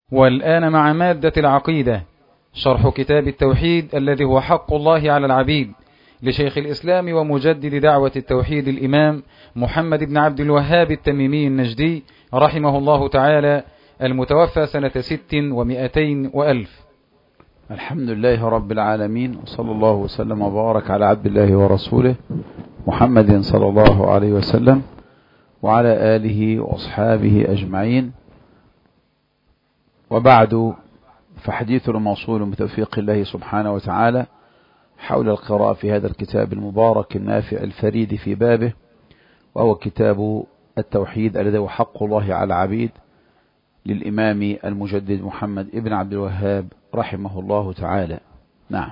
والآن مع مادة العقيدة، شرح كتاب التوحيد الذي هو حق الله على العبيد لشيخ الإسلام ومجدد دعوة التوحيد الإمام محمد بن عبد الوهاب التميمي النجدي رحمه الله تعالى، المتوفى سنة 600 وألف. الحمد لله رب العالمين، وصلى الله وسلم وبارك على عبد الله ورسوله محمد صلى الله عليه وسلم وعلى آله وأصحابه أجمعين. وبعد، فحديثنا موصول بتوفيق الله سبحانه وتعالى حول القراءة في هذا الكتاب المبارك النافع الفريد في بابه، وهو كتاب التوحيد الذي هو حق الله على العبيد للإمام المجدد محمد ابن عبد الوهاب رحمه الله تعالى. نعم.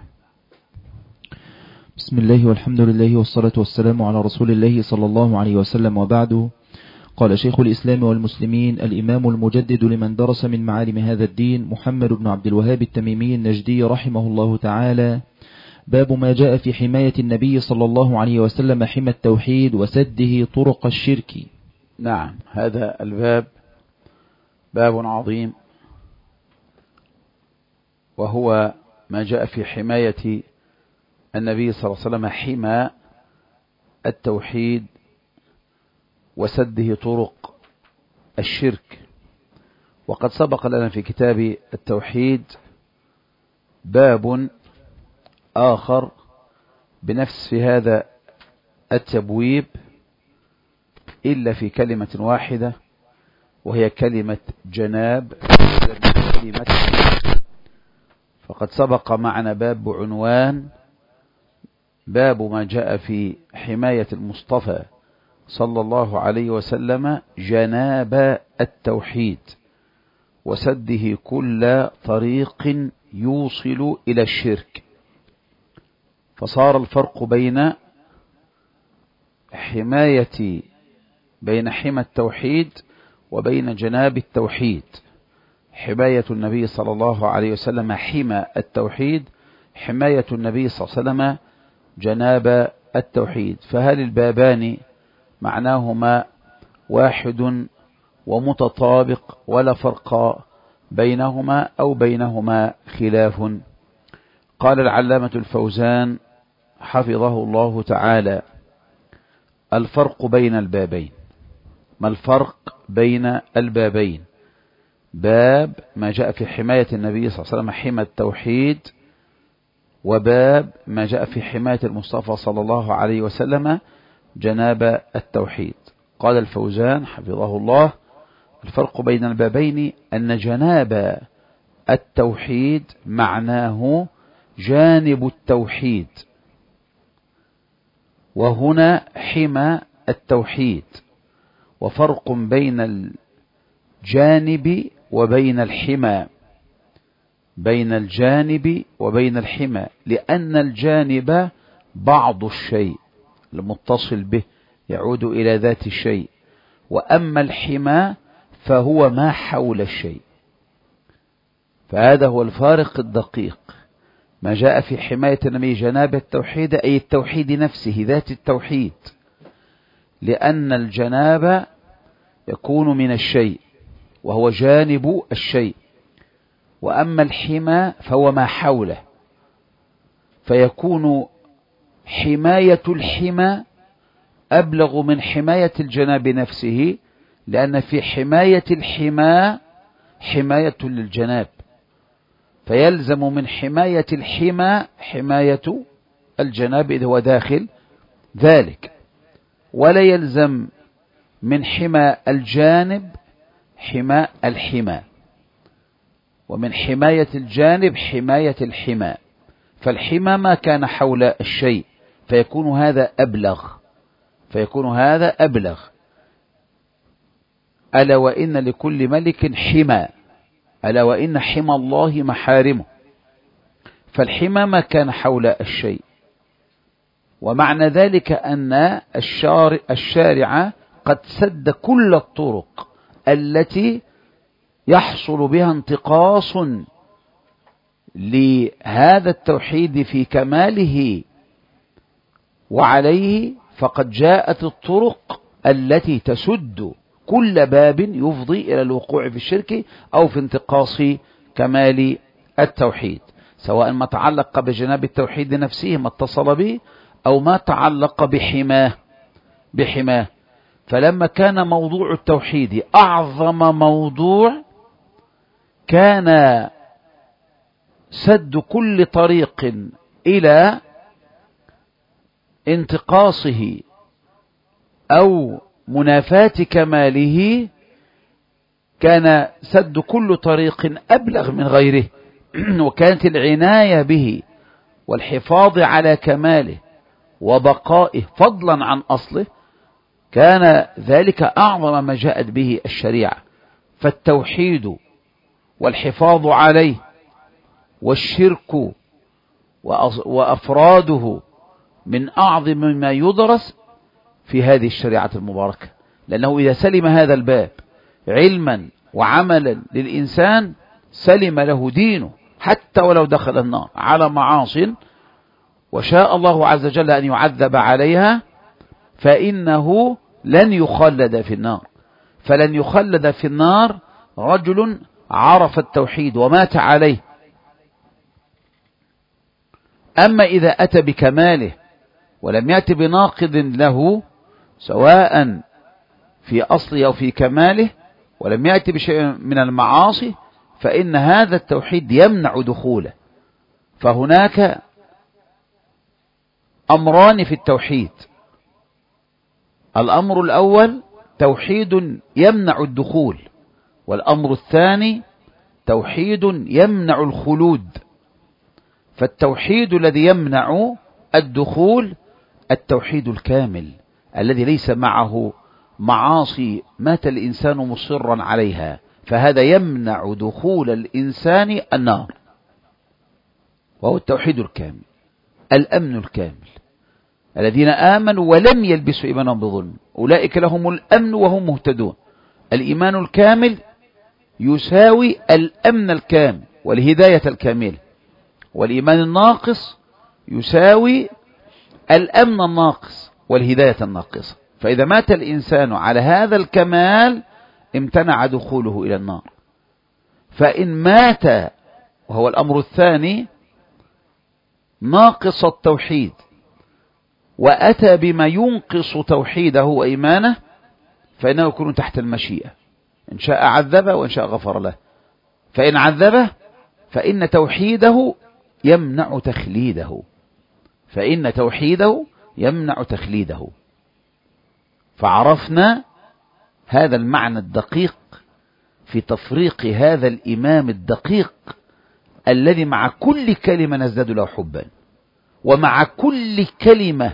بسم الله والحمد لله والصلاة والسلام على رسول الله صلى الله عليه وسلم، وبعد. قال شيخ الإسلام والمسلمين الإمام المجدد لمن درس من معالم هذا الدين محمد بن عبد الوهاب التميمي النجدي رحمه الله تعالى: باب ما جاء في حماية النبي صلى الله عليه وسلم حمى التوحيد وسده طرق الشرك. نعم، هذا الباب باب عظيم، وهو ما جاء في حماية النبي صلى الله عليه وسلم حمى التوحيد وسده طرق الشرك. وقد سبق لنا في كتاب التوحيد باب آخر بنفس في هذا التبويب، إلا في كلمة واحدة، وهي كلمة جناب. فقد سبق معنا باب بعنوان باب ما جاء في حماية المصطفى صلى الله عليه وسلم جناب التوحيد وسده كل طريق يوصل إلى الشرك. فصار الفرق بين حمى التوحيد وبين جناب التوحيد. حماية النبي صلى الله عليه وسلم حمى التوحيد، حماية النبي صلى الله عليه وسلم جناب التوحيد. فهل البابان معناهما واحد ومتطابق ولا فرق بينهما أو بينهما خلاف؟ قال العلامة الفوزان حفظه الله تعالى: الفرق بين البابين. ما الفرق بين البابين؟ باب ما جاء في حماية النبي صلى الله عليه وسلم حمى التوحيد، وباب ما جاء في حماية المصطفى صلى الله عليه وسلم جناب التوحيد. قال الفوزان حفظه الله: الفرق بين البابين أن جناب التوحيد معناه جانب التوحيد، وهنا حمى التوحيد. وفرق بين الجانب وبين الحمى، بين الجانب وبين الحمى، لأن الجانب بعض الشيء المتصل به يعود إلى ذات الشيء، وأما الحمى فهو ما حول الشيء. فهذا هو الفارق الدقيق. ما جاء في حماية النبي جناب التوحيد أي التوحيد نفسه، ذات التوحيد، لأن الجناب يكون من الشيء وهو جانب الشيء، وأما الحمى فهو ما حوله، فيكون حماية الحمى أبلغ من حماية الجناب نفسه، لأن في حماية الحمى حماية للجناب، فيلزم من حماية الحمى حماية الجناب إذ هو داخل ذلك، ولا يلزم من حمى الجانب حمى الحمى، ومن حماية الجانب حماية الحمى. فالحمى ما كان حول الشيء، فيكون هذا أبلغ. ألا وإن لكل ملك حمى، ألا وإن حمى الله محارمه. فالحمى ما كان حول الشيء، ومعنى ذلك أن الشارع قد سد كل الطرق التي يحصل بها انتقاص لهذا التوحيد في كماله وعليه، فقد جاءت الطرق التي تسد كل باب يفضي إلى الوقوع في الشرك أو في انتقاص كمال التوحيد، سواء ما تعلق بجناب التوحيد نفسه ما اتصل به أو ما تعلق بحماه. فلما كان موضوع التوحيد أعظم موضوع، كان سد كل طريق إلى انتقاصه أو منافاة كماله، كان سد كل طريق أبلغ من غيره. وكانت العناية به والحفاظ على كماله وبقائه فضلا عن أصله، كان ذلك أعظم ما جاءت به الشريعة. فالتوحيد والحفاظ عليه والشرك وأفراده من أعظم ما يدرس في هذه الشريعة المباركة، لأنه إذا سلم هذا الباب علما وعملا للإنسان سلم له دينه، حتى ولو دخل النار على معاصٍ وشاء الله عز وجل أن يعذب عليها، فإنه لن يخلد في النار. فلن يخلد في النار رجل عرف التوحيد ومات عليه. أما إذا أتى بكماله ولم يأتي بناقض له سواء في أصله أو في كماله، ولم يأتي بشيء من المعاصي، فإن هذا التوحيد يمنع دخوله. فهناك أمران في التوحيد: الأمر الأول توحيد يمنع الدخول، والأمر الثاني توحيد يمنع الخلود. فالتوحيد الذي يمنع الدخول التوحيد الكامل الذي ليس معه معاصي مات الإنسان مصرا عليها، فهذا يمنع دخول الإنسان النار، وهو التوحيد الكامل. الأمن الكامل، الذين آمنوا ولم يلبسوا إيمانهم بظلم أولئك لهم الأمن وهم مهتدون. الإيمان الكامل يساوي الأمن الكامل والهداية الكاملة، والإيمان الناقص يساوي الأمن الناقص والهداية الناقصة. فإذا مات الإنسان على هذا الكمال امتنع دخوله إلى النار. فإن مات وهو الأمر الثاني ناقص التوحيد وأتى بما ينقص توحيده وإيمانه، فإنه يكون تحت المشيئة، إن شاء عذبه وإن شاء غفر له. فإن عذبه فإن توحيده يمنع تخليده، فإن توحيده يمنع تخليده. فعرفنا هذا المعنى الدقيق في تفريق هذا الإمام الدقيق الذي مع كل كلمة نزداد له حبا، ومع كل كلمة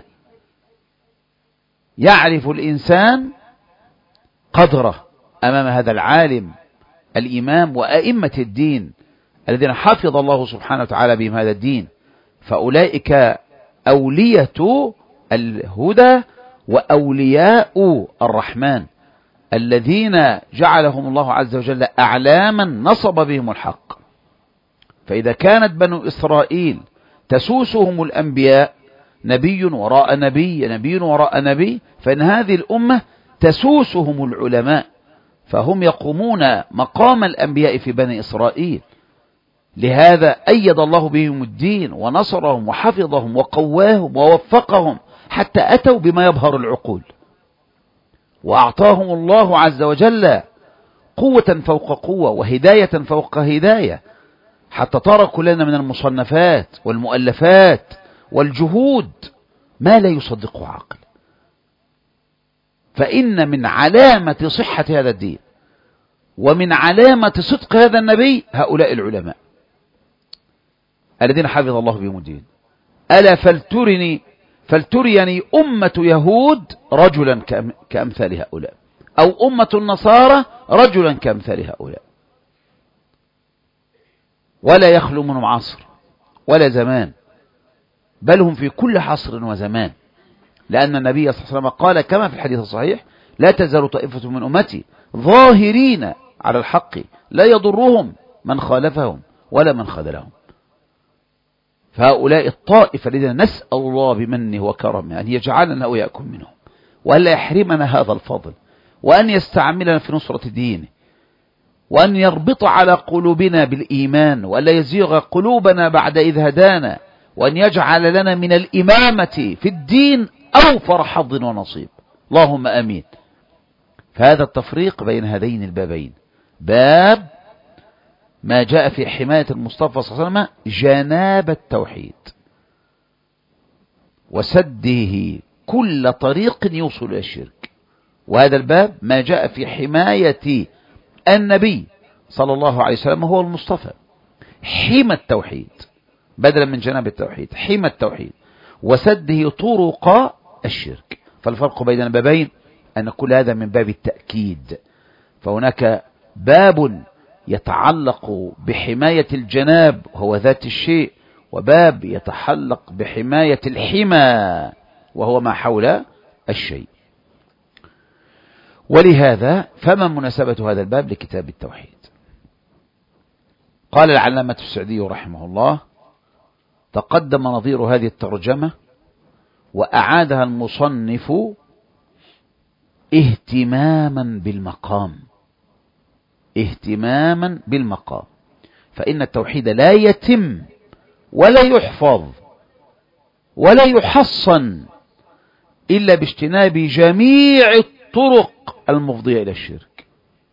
يعرف الإنسان قدره أمام هذا العالم الإمام وأئمة الدين الذين حفظ الله سبحانه وتعالى بهم هذا الدين. فأولئك أولية الهدى وأولياء الرحمن الذين جعلهم الله عز وجل أعلاما نصب بهم الحق. فإذا كانت بنو إسرائيل تسوسهم الأنبياء نبي وراء نبي نبي وراء نبي، فإن هذه الأمة تسوسهم العلماء، فهم يقومون مقام الأنبياء في بني إسرائيل. لهذا أيد الله بهم الدين ونصرهم وحفظهم وقواهم ووفقهم حتى أتوا بما يبهر العقول، وأعطاهم الله عز وجل قوة فوق قوة وهداية فوق هداية، حتى تركوا لنا من المصنفات والمؤلفات والجهود ما لا يصدقه عقل. فإن من علامة صحة هذا الدين ومن علامة صدق هذا النبي هؤلاء العلماء الذين حفظ الله بهم الدين. ألا فلتريني أمة يهود رجلا كأمثال هؤلاء، أو أمة النصارى رجلا كأمثال هؤلاء. ولا يخلو منهم عصر ولا زمان، بل هم في كل عصر وزمان، لأن النبي صلى الله عليه وسلم قال كما في الحديث الصحيح: لا تزال طائفة من أمتي ظاهرين على الحق لا يضرهم من خالفهم ولا من خذلهم. فهؤلاء الطائفة الذين نسأل الله بمنه وكرمه أن يجعلنا وإياكم منهم، وألا يحرمنا هذا الفضل، وأن يستعملنا في نصرة دينه، وأن يربط على قلوبنا بالإيمان، وأن لا يزيغ قلوبنا بعد إذ هدانا، وأن يجعل لنا من الإمامة في الدين أوفر حظ ونصيب، اللهم آمين. فهذا التفريق بين هذين البابين، باب ما جاء في حماية المصطفى صلى الله عليه وسلم جناب التوحيد وسده كل طريق يوصل إلى الشرك، وهذا الباب ما جاء في حماية النبي صلى الله عليه وسلم هو المصطفى، حمى التوحيد بدلا من جناب التوحيد، حمى التوحيد وسده طرق الشرك. فالفرق بين البابين أن كل هذا من باب التأكيد، فهناك باب يتعلق بحماية الجناب وهو ذات الشيء، وباب يتعلق بحماية الحمى وهو ما حول الشيء. ولهذا فما مناسبة هذا الباب لكتاب التوحيد؟ قال العلامة السعدي رحمه الله: تقدم نظير هذه الترجمة وأعادها المصنف اهتماما بالمقام، اهتماما بالمقام، فإن التوحيد لا يتم ولا يحفظ ولا يحصن إلا باجتناب جميع الطرق المفضية إلى الشرك.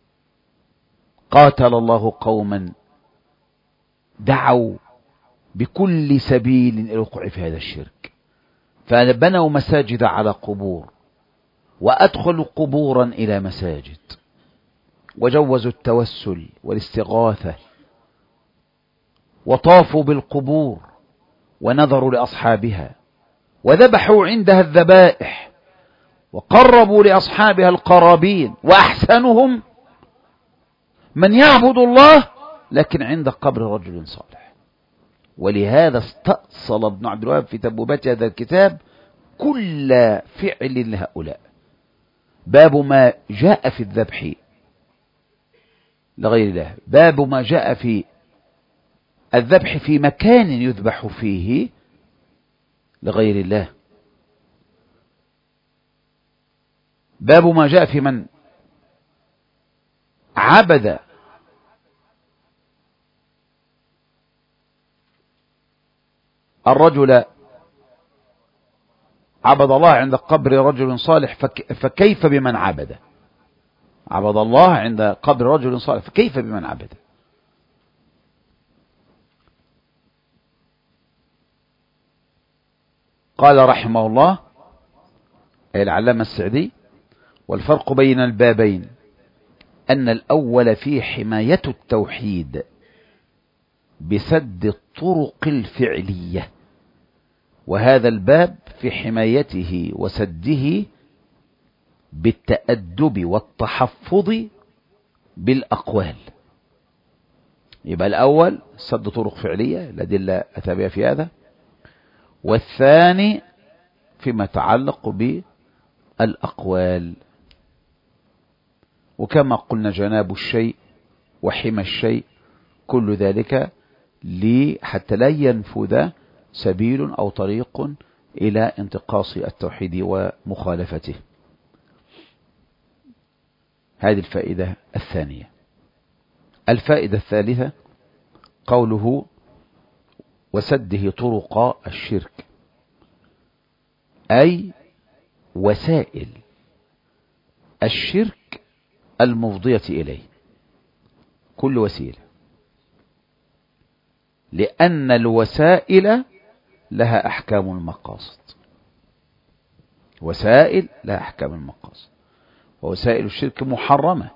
قاتل الله قوما دعوا بكل سبيل إلى الوقوع في هذا الشرك، فبنوا مساجد على قبور، وأدخلوا قبورا إلى مساجد، وجوزوا التوسل والاستغاثة، وطافوا بالقبور ونظروا لأصحابها، وذبحوا عندها الذبائح، وقربوا لأصحابها القرابين، وأحسنهم من يعبد الله لكن عند قبر رجل صالح. ولهذا استأصل ابن عبد الوهاب في تبويبات هذا الكتاب كل فعل لهؤلاء. باب ما جاء في الذبح لغير الله، باب ما جاء في الذبح في مكان يذبح فيه لغير الله، باب ما جاء في من عبد الرجل، عبد الله عند قبر رجل صالح، فكيف بمن عبد الله عند قبر رجل صالح، فكيف بمن عبد؟ قال رحمه الله أي العلامة السعدي: والفرق بين البابين أن الأول فيه حماية التوحيد بسد الطرق الفعلية، وهذا الباب في حمايته وسده بالتأدب والتحفظ بالأقوال. يبقى الأول سد طرق فعلية، الأدلة أتى بها في هذا، والثاني فيما يتعلق بالأقوال. وكما قلنا جناب الشيء وحمى الشيء كل ذلك حتى لا ينفذ سبيل أو طريق إلى انتقاص التوحيد ومخالفته. هذه الفائدة الثانية. الفائدة الثالثة قوله: وسده طرق الشرك، أي وسائل الشرك المفضية إليه، كل وسيلة، لأن الوسائل لها أحكام المقاصد، وسائل لها أحكام المقاصد، ووسائل الشرك محرمة،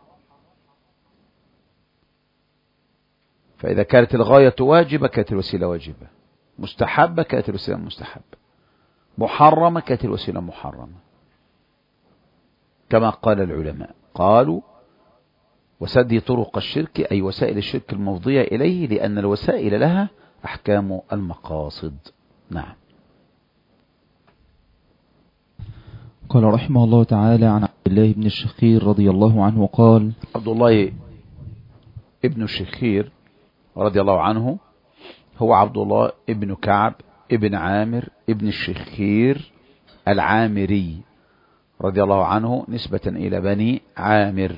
فإذا كانت الغاية واجبة كانت الوسيلة واجبة، مستحبة كانت الوسيلة مستحبة، محرمة كانت الوسيلة محرمة، كما قال العلماء، قالوا: وسد طرق الشرك أي وسائل الشرك المفضية إليه، لأن الوسائل لها أحكام المقاصد. نعم. قال رحمه الله تعالى عن عبد الله بن الشخير رضي الله عنه قال: عبد الله ابن الشخير رضي الله عنه هو عبد الله ابن كعب ابن عامر ابن الشخير العامري رضي الله عنه نسبة إلى بني عامر،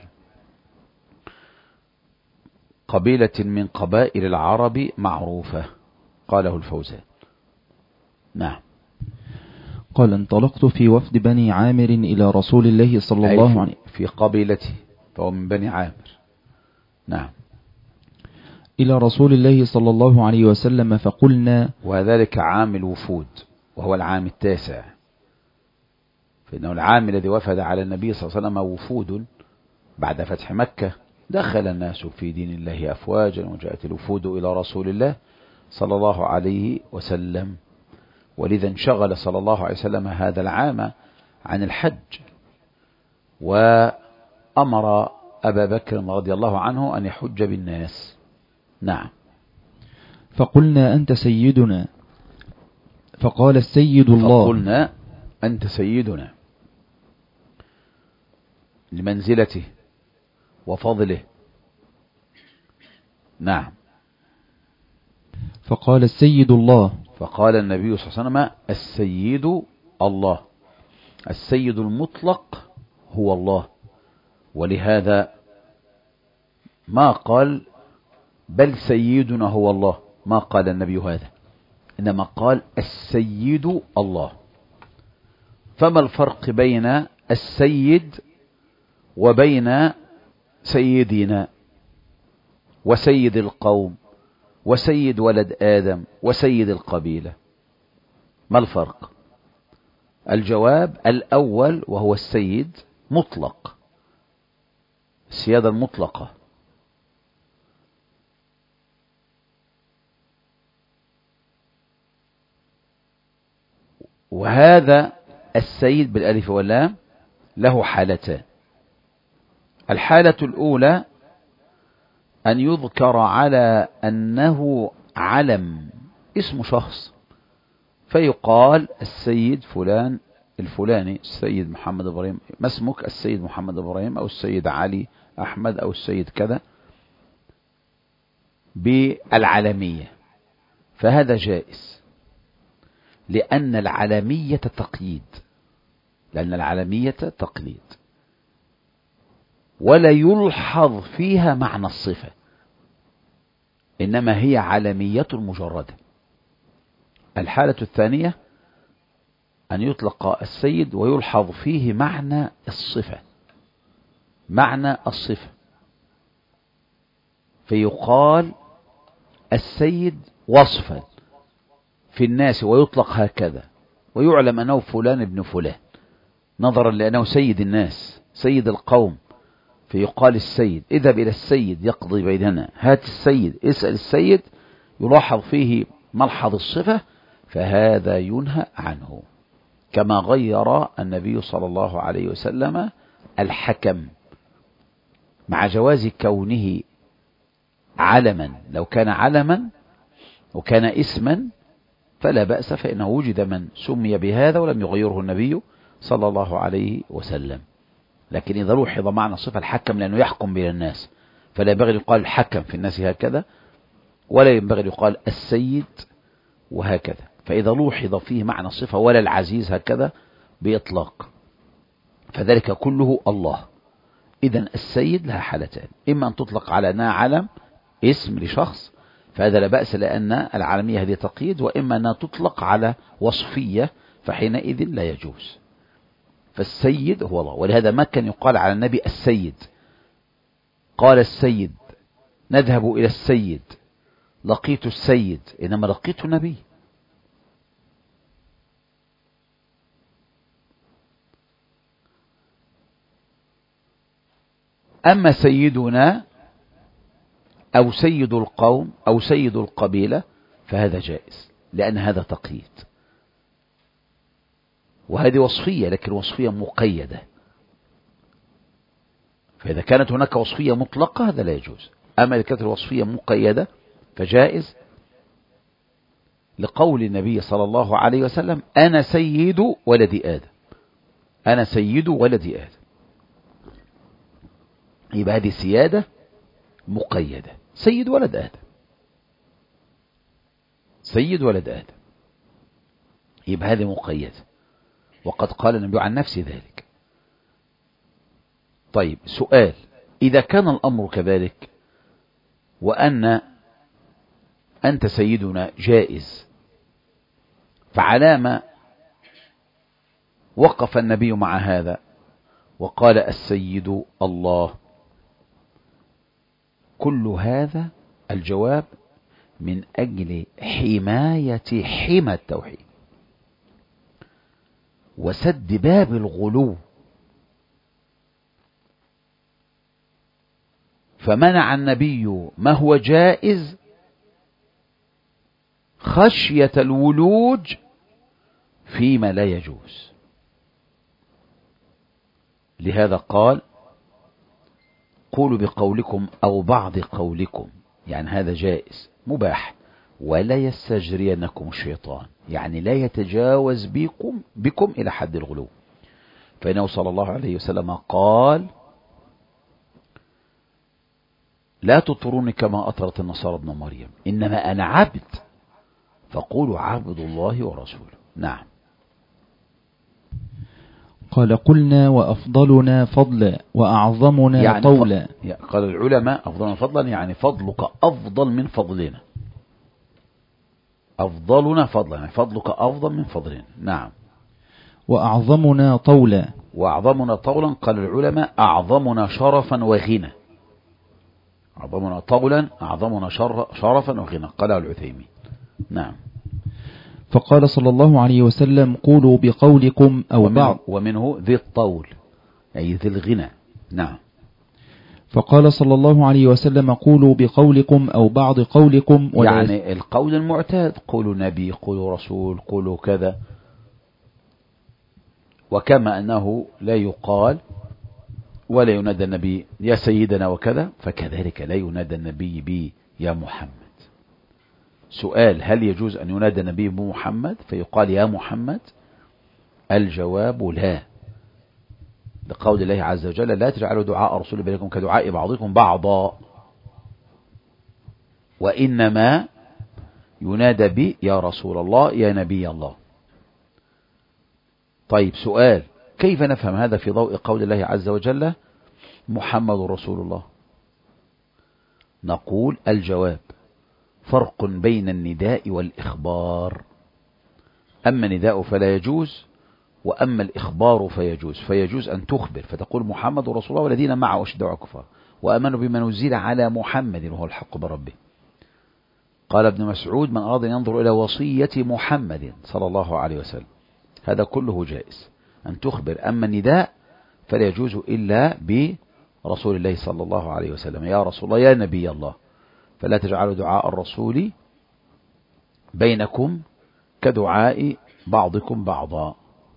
قبيلة من قبائل العرب معروفة. قاله الفوزان. نعم. قال: انطلقت في وفد بني عامر إلى رسول الله صلى الله عليه وسلم في قبيلته، فهو من بني عامر. نعم. إلى رسول الله صلى الله عليه وسلم فقلنا، وذلك عام الوفود، وهو العام 9، فإنه العام الذي وفد على النبي صلى الله عليه وسلم وفود بعد فتح مكة، دخل الناس في دين الله أفواجا، وجاءت الوفود إلى رسول الله صلى الله عليه وسلم، ولذا انشغل صلى الله عليه وسلم هذا العام عن الحج، وأمر أبا بكر رضي الله عنه أن يحج بالناس. نعم. فقلنا: أنت سيدنا. فقال: السيد الله. فقلنا: أنت سيدنا، لمنزلته وفضله. نعم. فقال: السيد الله. فقال النبي صلى الله عليه وسلم: السيد الله. السيد المطلق هو الله، ولهذا ما قال بل سيدنا هو الله، ما قال النبي هذا، إنما قال السيد الله. فما الفرق بين السيد وبين سيدنا وسيد القوم وسيد ولد آدم وسيد القبيلة؟ ما الفرق؟ الجواب الأول، وهو السيد مطلق، السيادة المطلقة، وهذا السيد بالألف واللام له حالتان. الحالة الأولى أن يذكر على أنه علم، اسم شخص، فيقال السيد فلان الفلاني، السيد محمد إبراهيم. ما اسمك؟ السيد محمد إبراهيم، أو السيد علي أحمد، أو السيد كذا، بالعلمية، فهذا جائز، لأن العلمية تقييد، لأن العلمية تقليد، ولا يلحظ فيها معنى الصفة، إنما هي علمية مجردة. الحالة الثانية أن يطلق السيد ويلحظ فيه معنى الصفة، معنى الصفة، فيقال السيد وصفا في الناس ويطلق هكذا، ويعلم أنه فلان ابن فلان، نظرا لأنه سيد الناس سيد القوم، فيقال السيد. اذهب إلى السيد يقضي بيننا، هات السيد، اسأل السيد، يلاحظ فيه ملحظ الصفة، فهذا ينهى عنه. كما غير النبي صلى الله عليه وسلم الحكم، مع جواز كونه علما، لو كان علما وكان اسما فلا بأس، فإنه وجد من سمي بهذا ولم يغيره النبي صلى الله عليه وسلم. لكن إذا لوحظ معنى صفة الحكم، لأنه يحكم بين الناس، فلا ينبغي أن يقال الحكم في الناس هكذا، ولا ينبغي أن يقال السيد وهكذا. فإذا لوحظ فيه معنى الصفة ولا العزيز هكذا بإطلاق، فذلك كله الله. إذن السيد لها حالتان: إما أن تطلق على أنها علم، اسم لشخص، فهذا لا بأس لأن العالمية هذه تقييد، وإما أنها تطلق على وصفية، فحينئذ لا يجوز. فالسيد هو الله، ولهذا ما كان يقال على النبي السيد. قال السيد: نذهب إلى السيد، لقيت السيد، إنما لقيت النبي. أما سيدنا أو سيد القوم أو سيد القبيلة فهذا جائز، لأن هذا تقييد، وهذه وصفية، لكن وصفية مقيدة. فإذا كانت هناك وصفية مطلقة هذا لا يجوز، أما إذا كانت الوصفية مقيدة فجائز، لقول النبي صلى الله عليه وسلم: أنا سيد ولد آدم، أنا سيد ولد آدم. يبقى هذه سيادة مقيدة، سيد ولد آدم، سيد ولد آدم، يبقى هذه مقيدة. وقد قال النبي عن نفسه ذلك: طيب سؤال، إذا كان الأمر كذلك أنت سيدنا جائز، فعلام وقف النبي مع هذا وقال السيد الله؟ كل هذا الجواب من أجل حماية حمى التوحيد وسد باب الغلو، فمنع النبي ما هو جائز خشية الولوج فيما لا يجوز. لهذا قال قولوا بقولكم أو بعض قولكم، يعني هذا جائز مباح، ولا يستجرينكم الشيطان، يعني لا يتجاوز بكم إلى حد الغلو. فإنه صلى الله عليه وسلم قال لا تطروني كما أطرت النصارى ابن مريم، إنما أنا عبد فقولوا عبد الله ورسوله. نعم. قال قلنا وأفضلنا فضلا وأعظمنا يعني طولا. قال العلماء أفضلنا فضلا يعني فضلك أفضل من فضلنا، أفضلنا فضلا يعني فضلك أفضل من فضلنا. نعم. وأعظمنا طولا. وأعظمنا طولا قال العلماء أعظمنا شرفا وغنى. أعظمنا طولا أعظمنا شرفا وغنى قاله العثيمين. نعم. فقال صلى الله عليه وسلم قولوا بقولكم أو بعض، ومنه ذي الطول أي ذي الغنى. نعم. فقال صلى الله عليه وسلم قولوا بقولكم أو بعض قولكم، يعني القول المعتاد، قولوا نبي، قولوا رسول، قولوا كذا. وكما أنه لا يقال ولا ينادى النبي يا سيدنا وكذا، فكذلك لا ينادى النبي بي يا محمد. سؤال، هل يجوز أن ينادى النبي بمحمد فيقال يا محمد؟ الجواب لا، لقول الله عز وجل لا تجعلوا دعاء رسول بينكم كدعاء بعضكم بعضا، وإنما ينادى بي يا رسول الله يا نبي الله. طيب سؤال، كيف نفهم هذا في ضوء قول الله عز وجل محمد رسول الله؟ نقول الجواب فرق بين النداء والإخبار. أما النداء فلا يجوز، وأما الإخبار فيجوز. فيجوز أن تخبر فتقول محمد رسول الله والذين معه أشداء على الكفار وآمنوا بما نزل على محمد وهو الحق بربه. قال ابن مسعود من أراد أن ينظر إلى وصية محمد صلى الله عليه وسلم، هذا كله جائز أن تخبر. أما النداء فلا يجوز إلا برسول الله صلى الله عليه وسلم يا رسول الله يا نبي الله. فلا تجعلوا دعاء الرسول بينكم كدعاء بعضكم بعضا.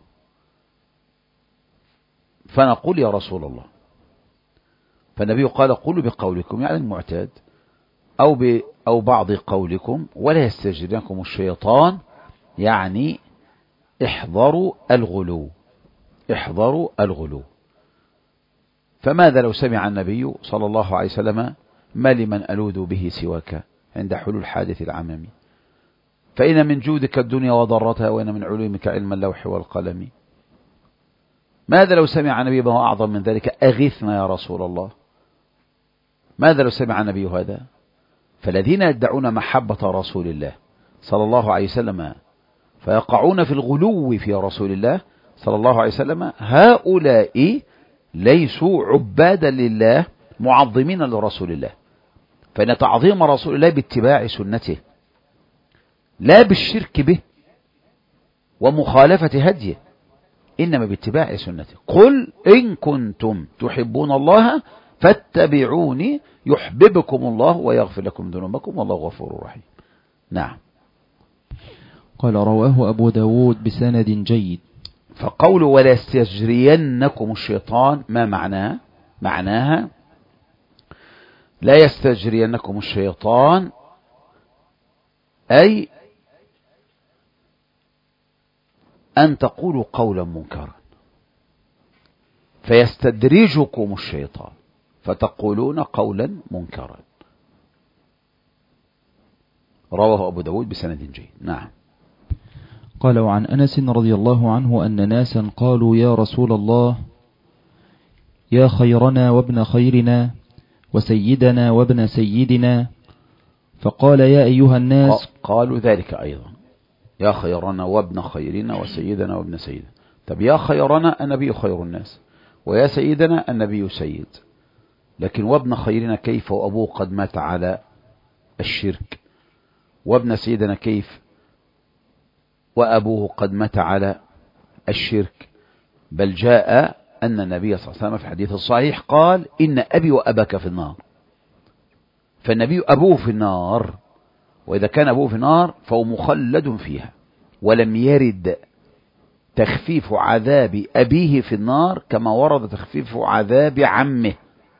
فنقول يا رسول الله، فالنبي قال قولوا بقولكم يعني المعتاد أو بعض قولكم، ولا يستجرينكم الشيطان يعني احذروا الغلو، احذروا الغلو. فماذا لو سمع النبي صلى الله عليه وسلم ما لمن ألوذ به سواك عند حلول حادث العمم، فإن من جودك الدنيا وضرتها وإن من علومك علم اللوح والقلم. ماذا لو سمع النبي ما هو أعظم من ذلك أغثنا يا رسول الله؟ ماذا لو سمع النبي هذا؟ فالذين يدعون محبة رسول الله صلى الله عليه وسلم فيقعون في الغلو في رسول الله صلى الله عليه وسلم، هؤلاء ليسوا عبادا لله معظمين لرسول الله. فإن تعظيم رسول الله باتباع سنته لا بالشرك به ومخالفة هديه، إنما باتباع سنته. قل إن كنتم تحبون الله فاتبعوني يحببكم الله ويغفر لكم ذنوبكم والله غفور رحيم. نعم. قال رواه أبو داود بسند جيد. فقول ولا يستجرينكم الشيطان ما معناها؟ معناها لا يستجرينكم الشيطان أي أن تقولوا قولا منكرا فيستدرجكم الشيطان فتقولون قولا منكرا. رواه أبو داود بسند جيد. نعم. قال وعن أنس رضي الله عنه أن ناسا قالوا يا رسول الله يا خيرنا وابن خيرنا وسيدنا وابن سيدنا. فقال يا أيها الناس، قالوا ذلك أيضا، يا خيرنا وابن خيرنا وسيدنا وابن سيدنا. طب يا خيرنا النبي خير الناس، ويا سيدنا النبي سيد، لكن وابن خيرنا كيف وأبوه قد مات على الشرك؟ وابن سيدنا كيف وأبوه قد مات على الشرك؟ بل جاء أن النبي صلى الله عليه وسلم في الحديث الصحيح قال إن أبي وأباك في النار. فالنبي أبوه في النار، وإذا كان أبوه في النار فهو مخلد فيها، ولم يرد تخفيف عذاب أبيه في النار كما ورد تخفيف عذاب عمه.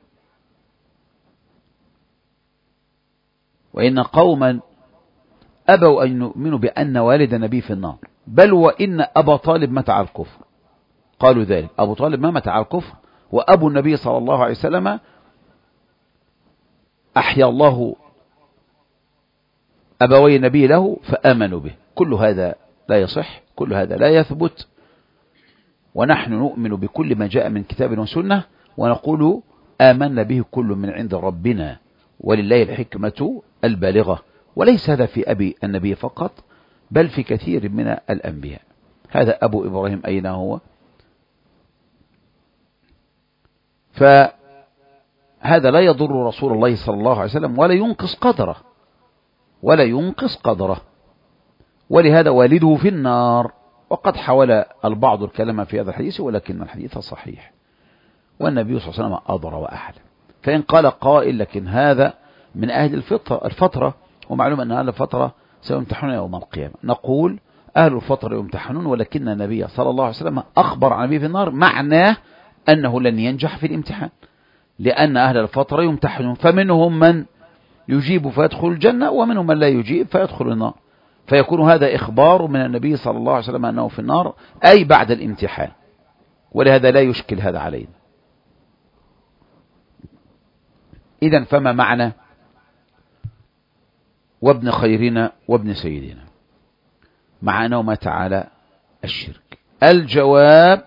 وإن قوما أبوا أن يؤمنوا بأن والد النبي في النار، بل وإن أبا طالب مات على الكفر. قالوا ذلك، أبو طالب ما مات على الكفر، وأبو النبي صلى الله عليه وسلم أحيا الله أبوي النبي له فآمنوا به. كل هذا لا يصح، كل هذا لا يثبت، ونحن نؤمن بكل ما جاء من كتاب وسنة، ونقول آمنا به كل من عند ربنا ولله الحكمة البالغة. وليس هذا في أبي النبي فقط، بل في كثير من الأنبياء. هذا أبو إبراهيم أين هو؟ فهذا لا يضر رسول الله صلى الله عليه وسلم ولا ينقص قدره، ولا ينقص قدره. ولهذا والده في النار. وقد حاول البعض الكلام في هذا الحديث، ولكن الحديث صحيح، والنبي صلى الله عليه وسلم أضر وأحلم. فإن قال قائل لكن هذا من أهل الفترة، ومعلوم أن أهل الفترة سيمتحنون يوم القيامة، نقول أهل الفترة يمتحنون، ولكن النبي صلى الله عليه وسلم أخبر عن النبي في النار، معناه أنه لن ينجح في الامتحان، لأن أهل الفترة يمتحنون، فمنهم من يجيب فيدخل الجنة، ومنهم من لا يجيب فيدخل النار. فيكون هذا إخبار من النبي صلى الله عليه وسلم أنه في النار، أي بعد الامتحان. ولهذا لا يشكل هذا علينا. إذن فما معنى وابن خيرنا وابن سيدنا؟ مع أنه مات على الشرك. الجواب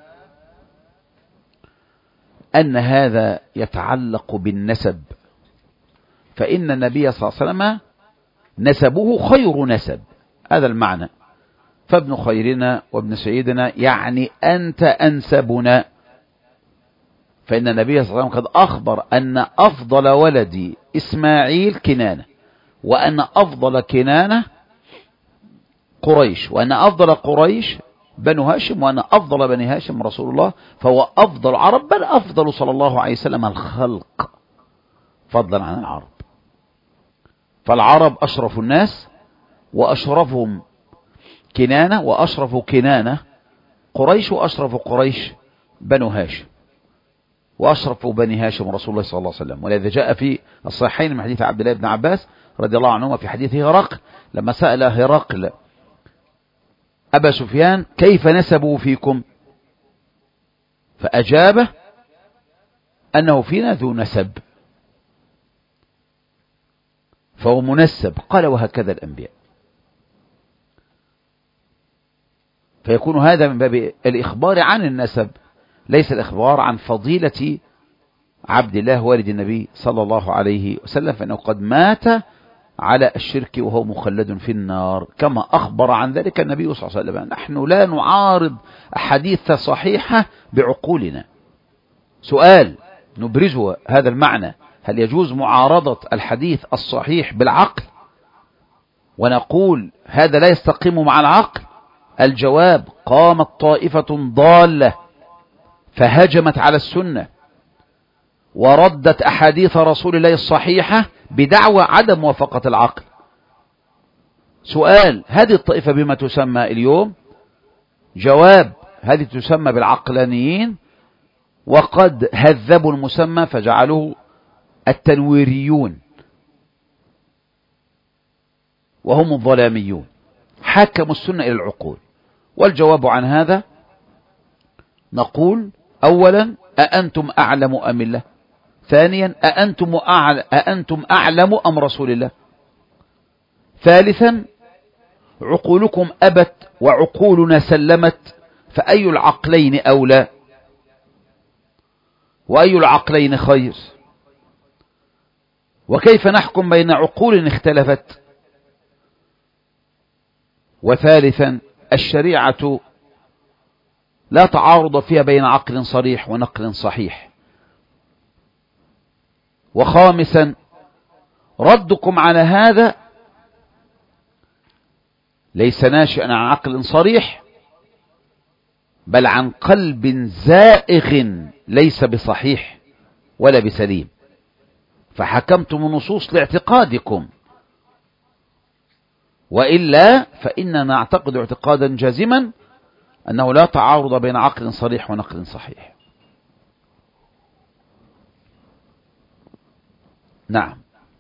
أن هذا يتعلق بالنسب، فإن النبي صلى الله عليه وسلم نسبه خير نسب، هذا المعنى. فابن خيرنا وابن سيدنا يعني أنت أنسبنا، فإن النبي صلى الله عليه وسلم قد أخبر أن أفضل ولد إسماعيل كنانة، وأن أفضل كنانة قريش، وأن أفضل قريش بنو هاشم، وأن أفضل بني هاشم رسول الله، فهو أفضل عرب، بل أفضل صلى الله عليه وسلم الخلق فضلا عن العرب. فالعرب أشرف الناس، وأشرفهم كنانة، وأشرف كنانة قريش، وأشرف قريش بنو هاشم، وأشرف بني هاشم رسول الله صلى الله عليه وسلم. ولذا جاء في الصحيحين من حديث عبد الله بن عباس رضي الله عنهما في حديث هرقل، لما سأل هرقل أبا سفيان كيف نسبوا فيكم، فأجابه أنه فينا ذو نسب، فهو منسب. قال وهكذا الأنبياء. فيكون هذا من باب الإخبار عن النسب، ليس الإخبار عن فضيلة عبد الله والد النبي صلى الله عليه وسلم، فإنه قد مات على الشرك وهو مخلد في النار، كما أخبر عن ذلك النبي صلى الله عليه وسلم. نحن لا نعارض أحاديث صحيحة بعقولنا. سؤال نبرزه هذا المعنى: هل يجوز معارضة الحديث الصحيح بالعقل ونقول هذا لا يستقيم مع العقل؟ الجواب: قامت طائفة ضالة فهجمت على السنة وردت أحاديث رسول الله الصحيحة بدعوى عدم موافقة العقل. سؤال: هذه الطائفة بما تسمى اليوم؟ جواب: هذه تسمى بالعقلانيين، وقد هذبوا المسمى فجعلوه التنويريون، وهم الظلاميون، حكموا السنة إلى العقول. والجواب عن هذا نقول: أولا أأنتم أعلم أم الله؟ ثانيا أأنتم أعلم أم رسول الله؟ ثالثا عقولكم أبت وعقولنا سلمت، فأي العقلين أولى؟ وأي العقلين خير؟ وكيف نحكم بين عقول اختلفت؟ وثالثا الشريعة لا تعارض فيها بين عقل صريح ونقل صحيح. وخامسا ردكم على هذا ليس ناشئا عن عقل صريح بل عن قلب زائغ ليس بصحيح ولا بسليم، فحكمتم النصوص لاعتقادكم، وإلا فإننا نعتقد اعتقادا جازما أنه لا تعارض بين عقل صريح ونقل صحيح. نعم.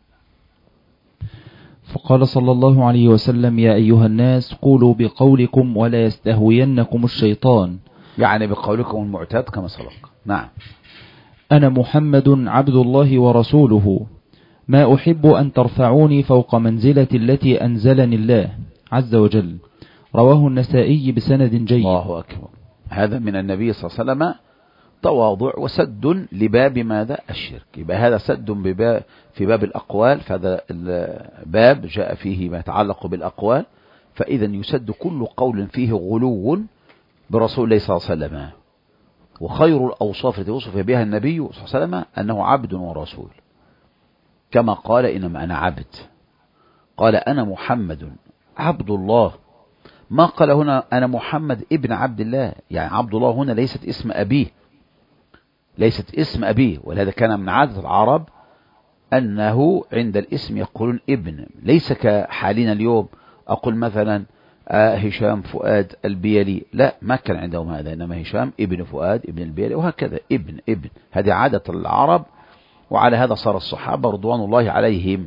فقال صلى الله عليه وسلم: يا أيها الناس قولوا بقولكم ولا يستهوينكم الشيطان، يعني بقولكم المعتاد كما سبق. نعم. أنا محمد عبد الله ورسوله، ما أحب أن ترفعوني فوق منزلة التي أنزلني الله عز وجل. رواه النسائي بسند جيد. الله أكبر. هذا من النبي صلى الله عليه وسلم تواضع وسد لباب ماذا؟ الشرك. يبقى هذا سد في باب الأقوال، فهذا الباب جاء فيه ما يتعلق بالأقوال، فإذا يسد كل قول فيه غلو برسول الله صلى الله عليه وسلم. وخير الأوصاف التي وصف بها النبي صلى الله عليه وسلم أنه عبد ورسول، كما قال: إنما أنا عبد. قال: أنا محمد عبد الله. ما قال هنا أنا محمد ابن عبد الله، يعني عبد الله هنا ليست اسم أبيه، ليست اسم أبيه. ولهذا كان من عادة العرب أنه عند الاسم يقولون ابن، ليس كحالنا اليوم أقول مثلا هشام فؤاد البيلي، لا، ما كان عندهم هذا، إنما هشام ابن فؤاد ابن البيلي، وهكذا ابن. هذه عادة العرب، وعلى هذا صار الصحابة رضوان الله عليهم.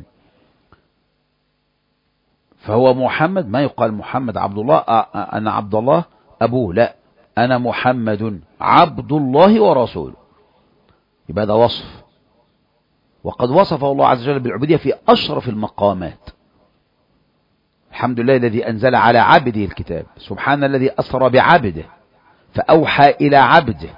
فهو محمد، ما يقال محمد عبد الله أنا عبد الله أبوه، لا، أنا محمد عبد الله ورسوله. يبقى هذا وصف، وقد وصفه الله عز وجل بالعبودية في أشرف المقامات. الحمد لله الذي أنزل على عبده الكتاب، سبحان الذي أسرى بعبده فأوحى إلى عبده.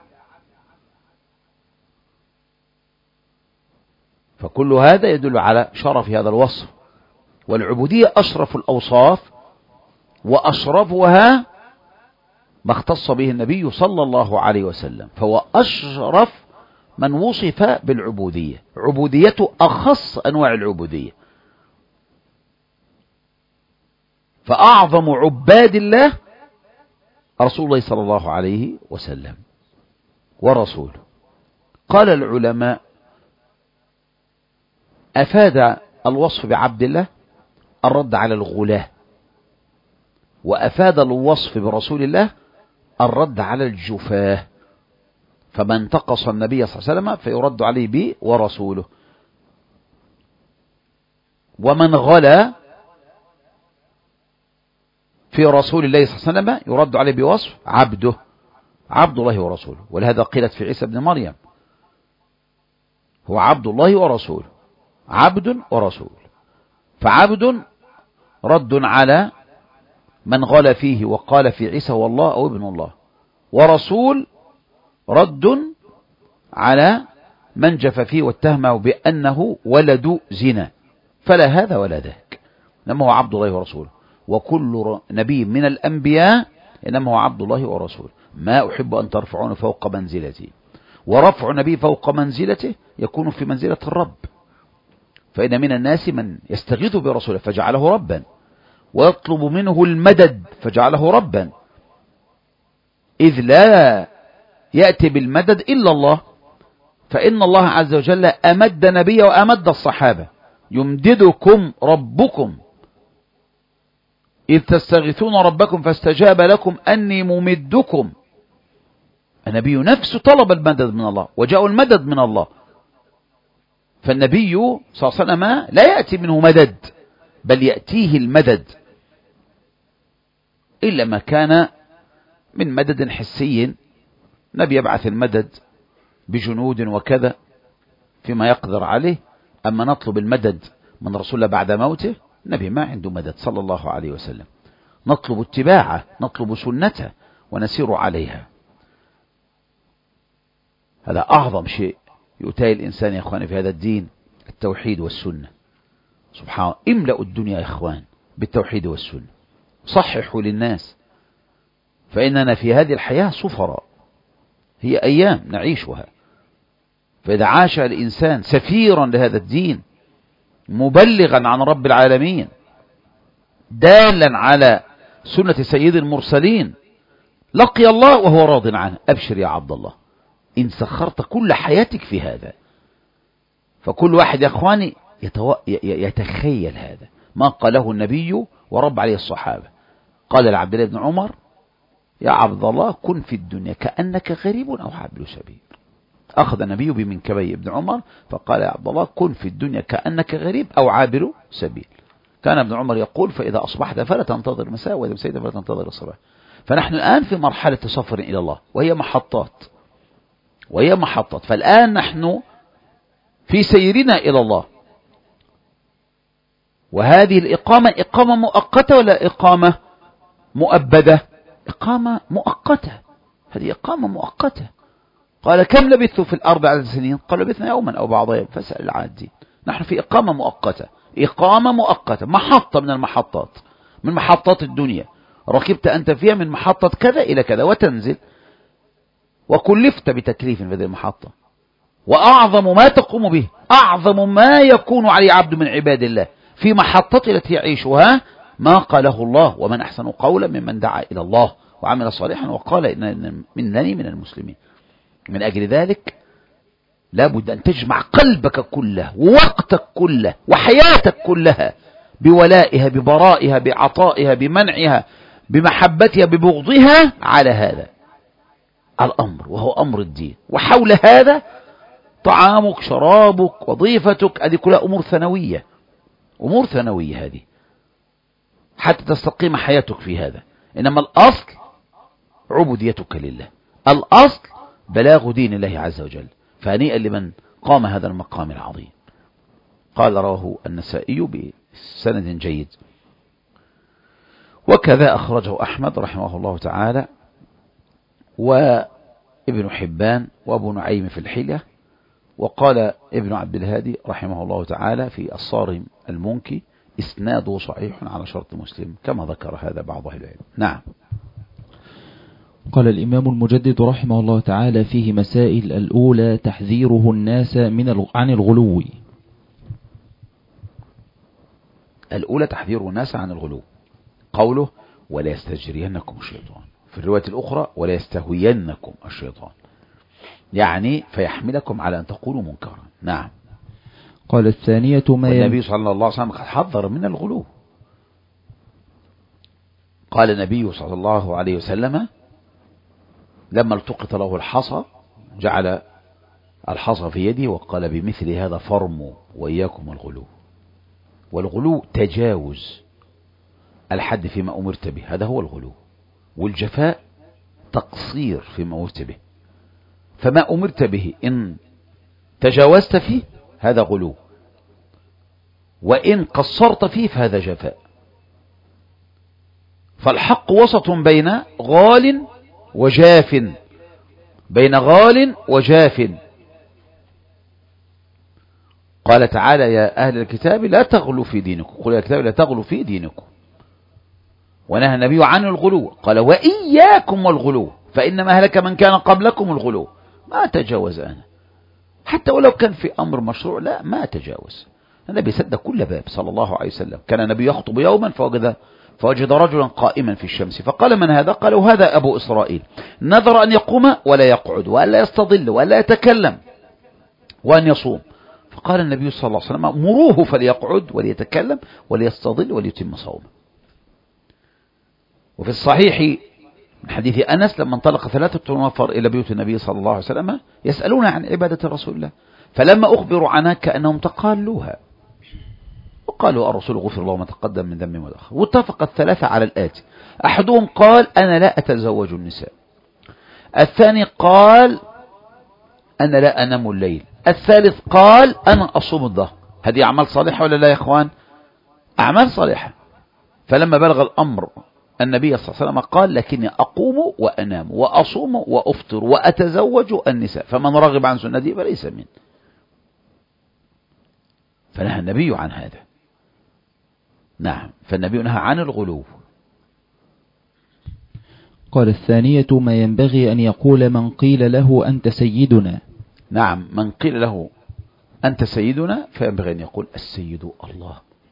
فكل هذا يدل على شرف هذا الوصف. والعبودية أشرف الأوصاف، وأشرفها ما اختص به النبي صلى الله عليه وسلم، فهو أشرف من وصف بالعبودية، عبوديته أخص أنواع العبودية. فأعظم عباد الله رسول الله صلى الله عليه وسلم ورسوله. قال العلماء: أفاد الوصف بعبد الله الرد على الغلاة، وأفاد الوصف برسول الله الرد على الجفاه. فمن انتقص النبي صلى الله عليه وسلم فيرد عليه به ورسوله، ومن غلا في رسول الله صلى الله عليه وسلم يرد عليه بوصف عبده، عبد الله ورسوله. ولهذا قيلت في عيسى بن مريم هو عبد الله ورسوله، عبد ورسول. فعبد رد على من غلا فيه وقال في عيسى هو الله أو ابن الله، ورسول رد على من جف فيه واتهمه بأنه ولد زنا، فلا هذا ولا ذاك، إنما هو عبد الله ورسوله. وكل نبي من الأنبياء إنما هو عبد الله ورسوله. ما أحب أن ترفعون فوق منزلتي، ورفع نبي فوق منزلته يكون في منزلة الرب. فإن من الناس من يستغيث برسوله فجعله ربا، ويطلب منه المدد فجعله ربا، إذ لا يأتي بالمدد إلا الله. فإن الله عز وجل أمد نبيه وأمد الصحابة: يمددكم ربكم إذ تستغيثون ربكم فاستجاب لكم أني ممدكم. النبي نفسه طلب المدد من الله وجاء المدد من الله. فالنبي صلى الله عليه وسلم لا يأتي منه مدد، بل يأتيه المدد، إلا ما كان من مدد حسي، نبي يبعث المدد بجنود وكذا فيما يقدر عليه. أما نطلب المدد من رسول الله بعد موته، نبي ما عنده مدد صلى الله عليه وسلم. نطلب اتباعه، نطلب سنته ونسير عليها. هذا أعظم شيء يؤتي الإنسان يا إخواني في هذا الدين التوحيد والسنة. سبحان الله، املأوا الدنيا يا إخوان بالتوحيد والسنة، صححوا للناس، فإننا في هذه الحياة سفراء، هي أيام نعيشها، فإذا عاش الإنسان سفيرا لهذا الدين مبلغا عن رب العالمين دالا على سنة سيد المرسلين لقي الله وهو راض عنه. أبشر يا عبد الله إن سخرت كل حياتك في هذا. فكل واحد يا أخواني يتخيل هذا ما قاله النبي ورب عليه الصحابة. قال لعبد الله بن عمر يا عبد الله كن في الدنيا كأنك غريب أو عابر سبيل. أخذ النبي بمنكبي ابن عمر فقال يا عبد الله كن في الدنيا كأنك غريب أو عابر سبيل. كان ابن عمر يقول فإذا أصبحت فلا تنتظر المساء وإذا مسيت فلا تنتظر الصباح. فنحن الآن في مرحلة سفر إلى الله وهي محطات. فالآن نحن في سيرنا إلى الله، وهذه الإقامة إقامة مؤقتة ولا إقامة مؤبدة؟ إقامة مؤقتة، هذه إقامة مؤقتة. قال كم لبثوا في الأرض عدد سنين؟ قال لبثنا يوما أو بعض يوم فاسأل العادين. نحن في إقامة مؤقتة، محطة من المحطات، من محطات الدنيا، ركبت أنت فيها من محطة كذا إلى كذا وتنزل، وكلفت بتكليف في هذه المحطة. وأعظم ما تقوم به، أعظم ما يكون عليه عبد من عباد الله في محطة التي يعيشها ما قاله الله ومن أحسن قولا ممن دعا إلى الله وعمل صالحا وقال إنني من المسلمين. من أجل ذلك لابد أن تجمع قلبك كله ووقتك كله وحياتك كلها بولائها ببرائها بعطائها بمنعها بمحبتها ببغضها على هذا الأمر وهو أمر الدين. وحول هذا طعامك شرابك وظيفتك، هذه كلها أمور ثانوية هذه حتى تستقيم حياتك في هذا. إنما الأصل عبوديتك لله، الأصل بلاغ دين الله عز وجل. فهنيئا لمن قام هذا المقام العظيم. قال رواه النسائي بسند جيد، وكذا أخرجه أحمد رحمه الله تعالى وابن حبان وابو نعيم في الحلية. وقال ابن عبد الهادي رحمه الله تعالى في الصارم المنكي إسناده صحيح على شرط مسلم، كما ذكر هذا بعض أهل العلم. نعم. قال الإمام المجدد رحمه الله تعالى فيه مسائل. الأولى تحذيره الناس عن الغلو. الأولى تحذير الناس عن الغلو، قوله ولا يستجرينكم الشيطان، في الرواية الأخرى ولا يستهوينكم الشيطان، يعني فيحملكم على أن تقولوا منكرا. نعم. قال الثانية ما والنبي صلى الله عليه وسلم قد حذر من الغلو. قال النبي صلى الله عليه وسلم لما التقط له الحصى جعل الحصى في يده وقال بمثل هذا فرموا وإياكم الغلو. والغلو تجاوز الحد فيما أمرت به، هذا هو الغلو. والجفاء تقصير فيما أمرت به، فما أمرت به إن تجاوزت فيه هذا غلو، وإن قصرت فيه فهذا جفاء. فالحق وسط بين غال وجاف، بين غال وجاف. قال تعالى يا أهل الكتاب لا تغلوا في دينكم، قل يا الكتاب لا تغلوا في دينكم. ونهى النبي عن الغلو، قال وإياكم والغلو فإنما أهلك من كان قبلكم الغلو. ما تجاوز أنا حتى ولو كان في أمر مشروع، لا ما تجاوز. النبي سد كل باب صلى الله عليه وسلم. كان النبي يخطب يوما فوجد رجلا قائما في الشمس فقال من هذا؟ قالوا هذا أبو إسرائيل نذر أن يقوم ولا يقعد ولا يستظل ولا يتكلم وأن يصوم. فقال النبي صلى الله عليه وسلم مروه فليقعد وليتكلم وليستظل وليتم صومه. وفي الصحيح من حديث أنس لما انطلق 3 نفر إلى بيوت النبي صلى الله عليه وسلم يسألون عن عبادة رسول الله، فلما أخبروا عنها كأنهم تقالوها وقالوا الرسول غفر الله ما تقدم من ذنب وتأخر. واتفق ال3 على الآتي: أحدهم قال أنا لا أتزوج النساء، الثاني قال أنا لا أنام الليل، الثالث قال أنا أصوم الظهر. هذه أعمال صالحة ولا لا يا إخوان؟ أعمال صالحة. فلما بلغ الأمر النبي صلى الله عليه وسلم قال لكني أقوم وأنام وأصوم وأفطر وأتزوج النساء، فمن رغب عن سنتي فليس مني. فنهى النبي عن هذا. نعم، فالنبي نهى عن الغلو. قال الثانية ما ينبغي أن يقول من قيل له أنت سيدنا. نعم، من قيل له أنت سيدنا فينبغي أن يقول السيد الله.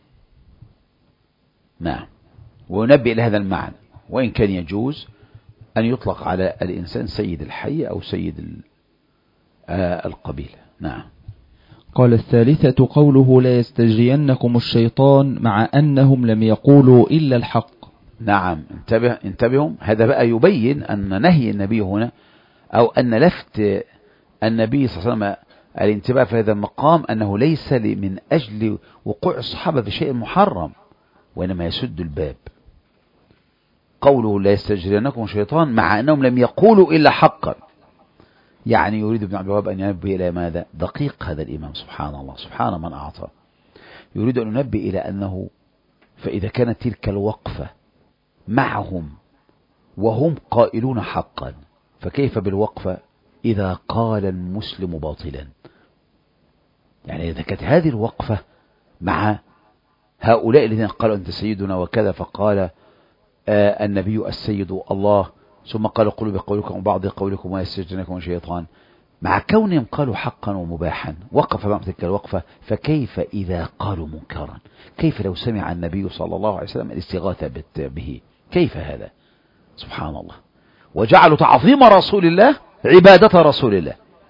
نعم، ونبئ لهذا المعنى، وإن كان يجوز أن يطلق على الإنسان سيد الحي أو سيد القبيلة. نعم. قال الثالثة قوله لا يستجرينكم الشيطان مع أنهم لم يقولوا إلا الحق. نعم، انتبهوا، هذا بقى يبين أن نهي النبي هنا أو أن لفت النبي صلى الله عليه وسلم الانتباه في هذا المقام أنه ليس من أجل وقوع الصحابة في شيء محرم، وإنما يسد الباب. قوله لا يستجرينكم الشيطان مع أنهم لم يقولوا إلا حقا، يعني يريد ابن عبد الوهاب أن ينبه إلى ماذا؟ دقيق هذا الإمام، سبحان الله، سبحان من أعطى. يريد أن ينبه إلى أنه فإذا كانت تلك الوقفة معهم وهم قائلون حقا، فكيف بالوقفة إذا قال المسلم باطلا؟ يعني إذا كانت هذه الوقفة مع هؤلاء الذين قالوا أنت سيدنا وكذا، فقال النبي السيد الله، ثم قال قولوا بقولكم وبعض قولكم ويستجرنكم الشيطان، مع كونهم قالوا حقا ومباحا وقف مع تلك الوقفة، فكيف إذا قالوا منكرا؟ كيف لو سمع النبي صلى الله عليه وسلم الاستغاثة به؟ كيف هذا؟ سبحان الله. وجعلوا تعظيم رسول الله عبادة رسول الله،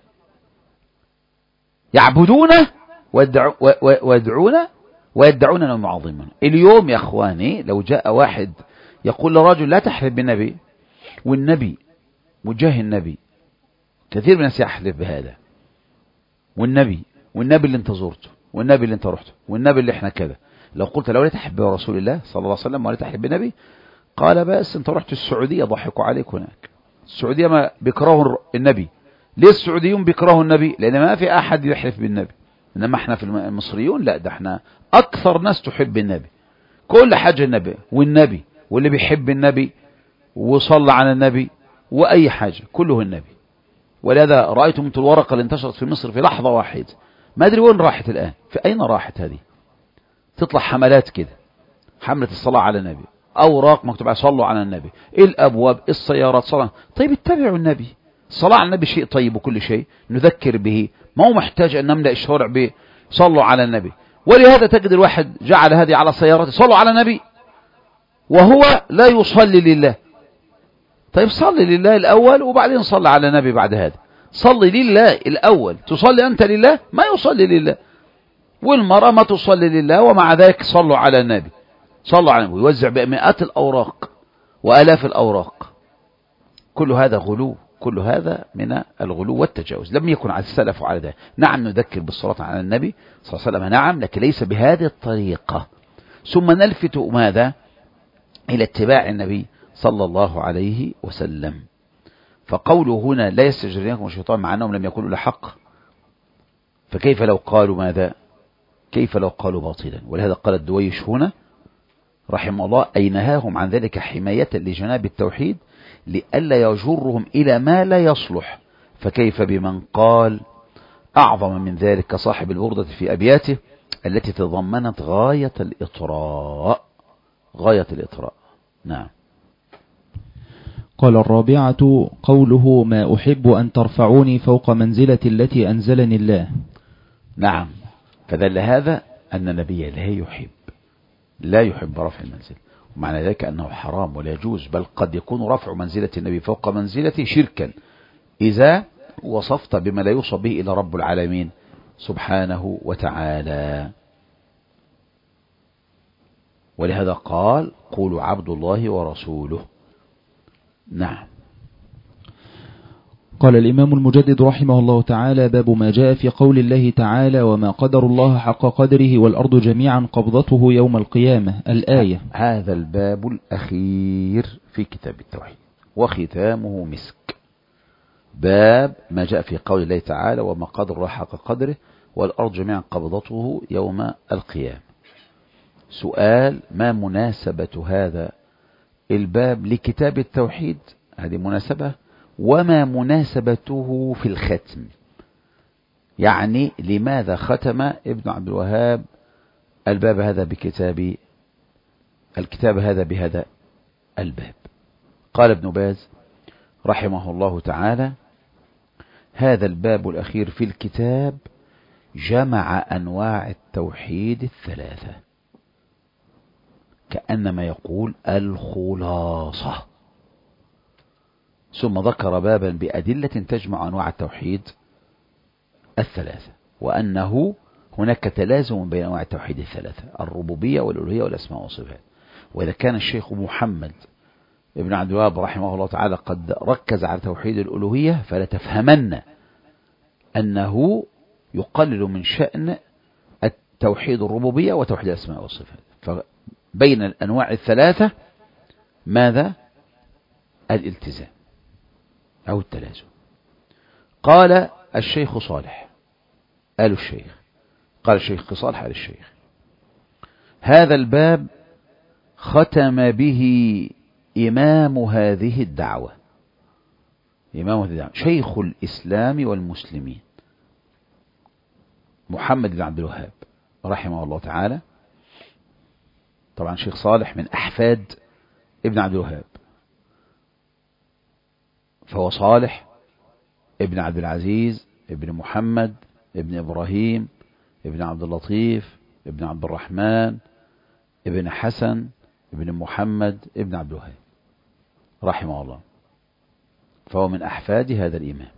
يعبدونه ويدعون أنهم معظمون. اليوم يا أخواني لو جاء واحد يقول لرجل لا تحلف بالنبي، والنبي وجاه النبي، كثير من الناس يحلف بهذا، والنبي اللي انت زرته، والنبي اللي انت رحته، والنبي اللي احنا كذا، لو قلت لو لا تحلف برسول الله صلى الله عليه وسلم ولا تحلف بالنبي، قال بس انت رحت السعودية ضحكوا عليك هناك. السعودية ما بيكرهوا النبي. ليه السعوديون بيكرهوا النبي؟ لأن ما في أحد يحلف بالنبي. إنما احنا في المصريون لا، ده احنا أكثر ناس تحب النبي، كل حاجة النبي، والنبي واللي بيحب النبي وصلى على النبي وأي حاجة كله النبي. ولهذا رأيتم الورقة اللي انتشرت في مصر في لحظة واحدة، ما أدري وين راحت الآن، في أين راحت هذه؟ تطلع حملات كده، حملة الصلاة على النبي، أوراق مكتوب عليها صلوا على النبي، الأبواب، السيارات، صلاة. طيب اتبعوا النبي. الصلاة على النبي شيء طيب وكل شيء نذكر به، ما هو محتاج أن نملأ الشوارع به صلوا على النبي. ولهذا تجد الواحد جعل هذه على سيارته صلوا على النبي وهو لا يصلي لله. طيب صلي لله الأول وبعدين صلي على النبي بعد هذا. صلي لله الأول، تصلي أنت لله؟ ما يصلي لله. والمرأة ما تصلي لله ومع ذلك صلوا على النبي، صلوا على النبي، ويوزع بمئات الأوراق وآلاف الأوراق. كل هذا غلو، كل هذا من الغلو والتجاوز. لم يكن على السلف على ذلك. نعم نذكر بالصلاة على النبي صلى الله عليه وسلم، نعم، لكن ليس بهذه الطريقة. ثم نلفت ماذا؟ إلى اتباع النبي صلى الله عليه وسلم. فقوله هنا لا يستجرينكم الشيطان مع أنهم لم يقولوا لحق، فكيف لو قالوا ماذا؟ كيف لو قالوا باطلا؟ ولهذا قال الدويش هنا رحمه الله أي نهاهم عن ذلك حماية لجناب التوحيد لئلا يجرهم إلى ما لا يصلح. فكيف بمن قال أعظم من ذلك كصاحب البردة في أبياته التي تضمنت غاية الإطراء، غاية الإطراء. نعم. قال الرابعة قوله ما أحب أن ترفعوني فوق منزلة التي أنزلني الله. نعم، فدل هذا أن النبي لا يحب رفع المنزل، ومعنى ذلك أنه حرام ولا يجوز، بل قد يكون رفع منزلة النبي فوق منزلته شركا إذا وصفت بما لا يوصف به إلى رب العالمين سبحانه وتعالى. ولهذا قال قولوا عبد الله ورسوله. نعم. قال الإمام المجدد رحمه الله تعالى باب ما جاء في قول الله تعالى وما قدر الله حق قدره والأرض جميعا قبضته يوم القيامة، الآية. هذا الباب الأخير في كتاب التوحيد وختامه مسك. باب ما جاء في قول الله تعالى وما قدر الله حق قدره والأرض جميعا قبضته يوم القيامة. سؤال: ما مناسبة هذا الباب لكتاب يعني لماذا ختم ابن عبد الوهاب الباب هذا الكتاب هذا بهذا الباب؟ قال ابن باز رحمه الله تعالى: هذا الباب الأخير في الكتاب جمع أنواع التوحيد الثلاثة، كأنما يقول الخلاصة، ثم ذكر بابا بأدلة تجمع أنواع التوحيد الثلاثة، وأنه هناك تلازم بين أنواع التوحيد الثلاثة: الربوبية والألوهية والأسماء والصفات. وإذا كان الشيخ محمد ابن عبد الوهاب رحمه الله تعالى قد ركز على توحيد الألوهية، فلا تفهمن أنه يقلل من شأن التوحيد الربوبية وتوحيد الأسماء والصفات. فبين الأنواع الثلاثة ماذا؟ الالتزام أو التلازم. قال الشيخ صالح قال الشيخ صالح قال الشيخ: هذا الباب ختم به إمام هذه الدعوة شيخ الإسلام والمسلمين محمد بن عبد الوهاب رحمه الله تعالى. طبعا شيخ صالح من أحفاد ابن عبد الوهاب، فهو صالح ابن عبد العزيز ابن محمد ابن إبراهيم ابن عبد اللطيف ابن عبد الرحمن ابن حسن ابن محمد ابن عبد الوهاب رحمه الله، فهو من أحفاد هذا الإمام.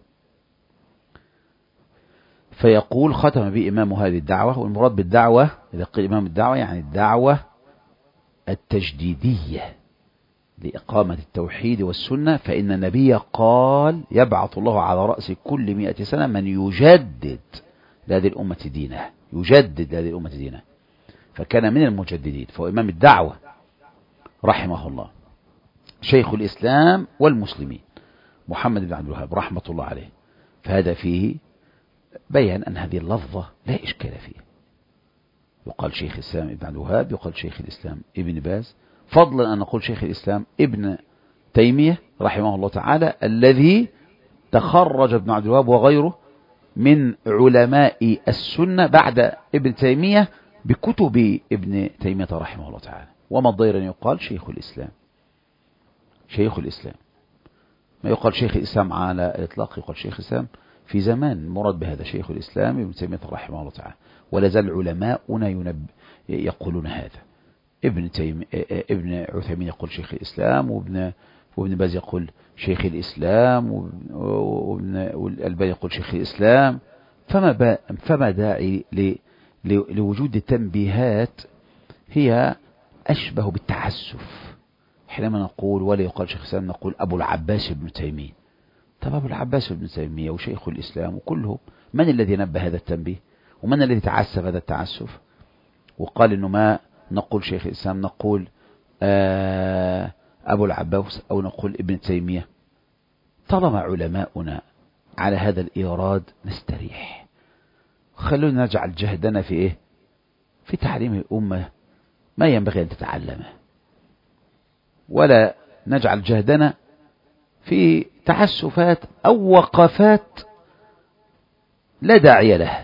فيقول ختم به إمام هذه الدعوة، والمراد بالدعوة إذا قيل إمام الدعوة يعني الدعوة التجديدية لإقامة التوحيد والسنة، فإن النبي قال: يبعث الله على رأس كل 100 سنة من يجدد لهذه الأمة دينها، فكان من المجددين، فهو إمام الدعوة رحمه الله، شيخ الإسلام والمسلمين محمد بن عبد الوهاب رحمة الله عليه. فهذا فيه بيان أن هذه اللفظة لا إشكال فيها، يقال شيخ الإسلام ابن عبد الوهاب، يقال شيخ الإسلام ابن باز، فضلا أن نقول شيخ الإسلام ابن تيمية رحمه الله تعالى، الذي تخرج ابن عبد الوهاب وغيره من علماء السنة بعد ابن تيمية بكتب ابن تيمية رحمه الله تعالى. وما الضير أن يقال شيخ الإسلام، ما يقال شيخ الإسلام على الإطلاق، يقال شيخ الإسلام في زمان مراد بهذا شيخ الإسلام ابن تيمية رحمه الله تعالى، ولا زال علماؤنا يقولون هذا. ابن عثيمين يقول شيخ الإسلام، وابن باز يقول شيخ الإسلام، والألباني يقول شيخ الإسلام. فما داعي لوجود تنبيهات هي أشبه بالتعسف. حينما نقول ولا يقال شيخ الإسلام نقول أبو العباس ابن تيمية. طب أبو العباس ابن تيمية وشيخ الإسلام وكلهم، من الذي نبه هذا التنبيه؟ ومن الذي تعسف هذا التعسف وقال إنه ما نقول شيخ الإسلام، نقول أبو العباس أو نقول ابن تيمية؟ طالما علماؤنا على هذا الإيراد نستريح. خلونا نجعل جهدنا في إيه؟ في تعليم الأمة ما ينبغي أن تتعلمه، ولا نجعل جهدنا في تعسفات أو وقفات لا داعي له،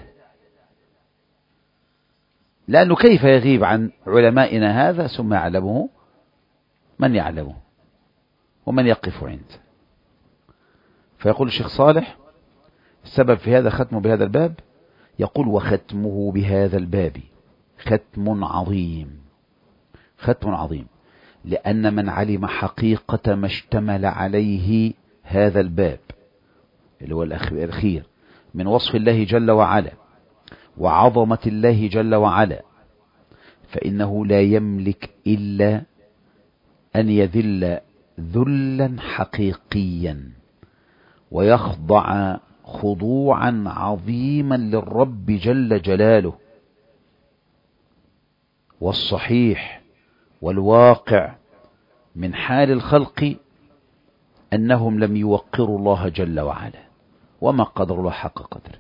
لأنه كيف يغيب عن علمائنا هذا ثم يعلمه من يعلمه ومن يقف عنده. فيقول الشيخ صالح السبب في هذا ختمه بهذا الباب، يقول: وختمه بهذا الباب ختم عظيم، لأن من علم حقيقة ما اشتمل عليه هذا الباب اللي هو الأخير من وصف الله جل وعلا وعظمة الله جل وعلا، فإنه لا يملك إلا أن يذل ذلا حقيقيا ويخضع خضوعا عظيما للرب جل جلاله. والصحيح والواقع من حال الخلق أنهم لم يوقروا الله جل وعلا وما قدر الله حق قدره.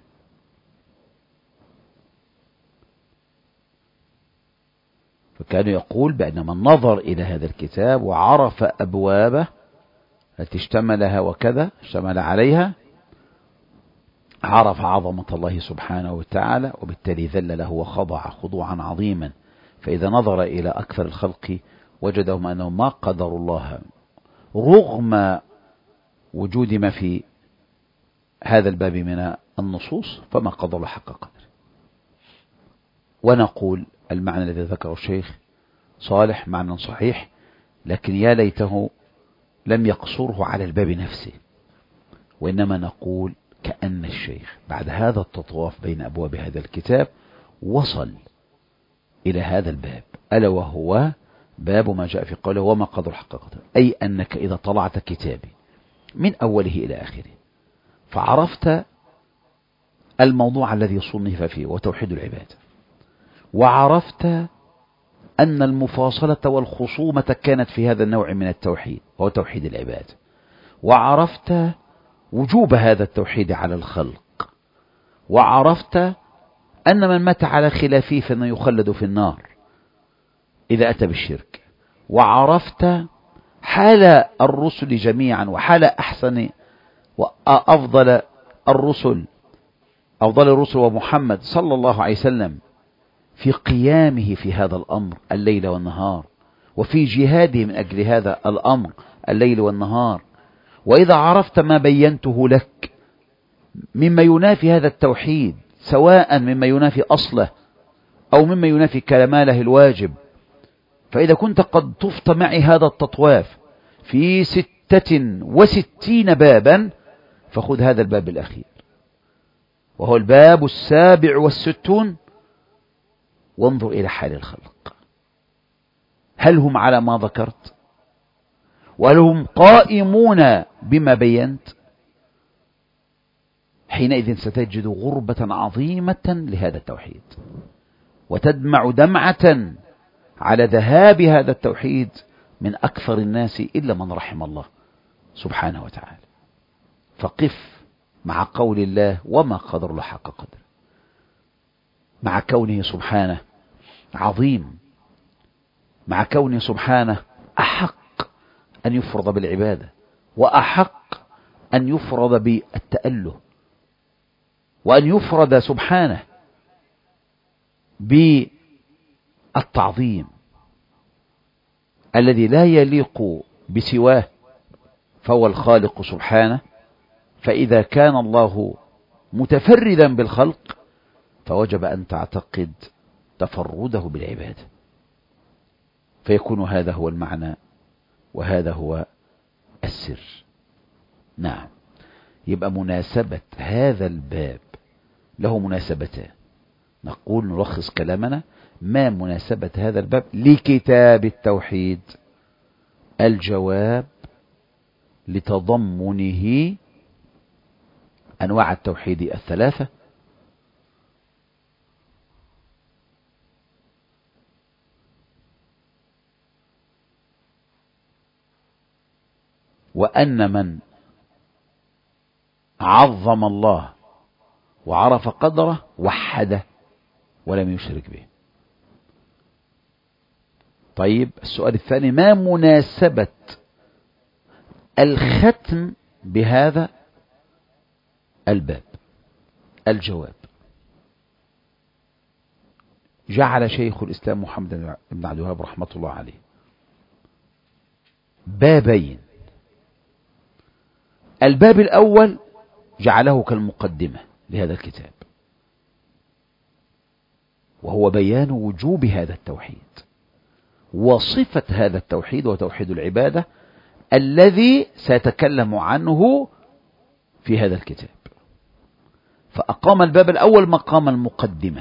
فكان يقول بأن من نظر إلى هذا الكتاب وعرف أبوابه التي اشتمل عليها عرف عظمة الله سبحانه وتعالى، وبالتالي ذل له وخضع خضوعا عظيما. فإذا نظر إلى أكثر الخلق وجدهم أنهم ما قدروا الله رغم وجود ما في هذا الباب من النصوص، فما قدر الله حق قدره. ونقول المعنى الذي ذكره الشيخ صالح معنى صحيح، لكن يا ليته لم يقصره على الباب نفسه، وإنما نقول كأن الشيخ بعد هذا التطواف بين أبواب هذا الكتاب وصل إلى هذا الباب، ألا وهو باب ما جاء في قوله وما قدر حق قدره، أي أنك إذا طلعت كتابي من أوله إلى آخره فعرفت الموضوع الذي صنف فيه وتوحيد العبادة، وعرفت أن المفاصلة والخصومة كانت في هذا النوع من التوحيد وهو توحيد العبادة، وعرفت وجوب هذا التوحيد على الخلق، وعرفت أن من مات على خلافه فإنه يخلد في النار إذا أتى بالشرك، وعرفت حال الرسل جميعا وحال أحسن وأفضل الرسل ومحمد صلى الله عليه وسلم في قيامه في هذا الأمر الليل والنهار، وفي جهاده من أجل هذا الأمر الليل والنهار. وإذا عرفت ما بينته لك مما ينافي هذا التوحيد، سواء مما ينافي أصله أو مما ينافي كماله الواجب، فإذا كنت قد طفت معي هذا التطواف في 66 بابا، فخذ هذا الباب الأخير وهو الباب 67 وانظر إلى حال الخلق، هل هم على ما ذكرت؟ وهل هم قائمون بما بينت؟ حينئذ ستجد غربة عظيمة لهذا التوحيد، وتدمع دمعة على ذهاب هذا التوحيد من أكثر الناس إلا من رحم الله سبحانه وتعالى. فقف مع قول الله وما قدر الله حق قدر، مع كونه سبحانه عظيم، مع كونه سبحانه أحق أن يفرض بالعبادة، وأحق أن يفرض بالتأله، وأن يفرض سبحانه بالتعظيم الذي لا يليق بسواه، فهو الخالق سبحانه. فإذا كان الله متفردا بالخلق فوجب أن تعتقد تفرده بالعبادة، فيكون هذا هو المعنى وهذا هو السر. نعم، يبقى مناسبة هذا الباب له مناسبتان. نقول نلخص كلامنا: ما مناسبة هذا الباب لكتاب التوحيد؟ الجواب: لتضمنه أنواع التوحيد الثلاثة، وأن من عظم الله وعرف قدره وحده ولم يشرك به. طيب، السؤال الثاني: ما مناسبة الختم بهذا الباب؟ الجواب: جعل شيخ الإسلام محمد بن عبد الوهاب رحمة الله عليه بابين. الباب الأول جعله كالمقدمة لهذا الكتاب، وهو بيان وجوب هذا التوحيد وصفة هذا التوحيد وتوحيد العبادة الذي سيتكلم عنه في هذا الكتاب. فأقام الباب الأول مقام المقدمة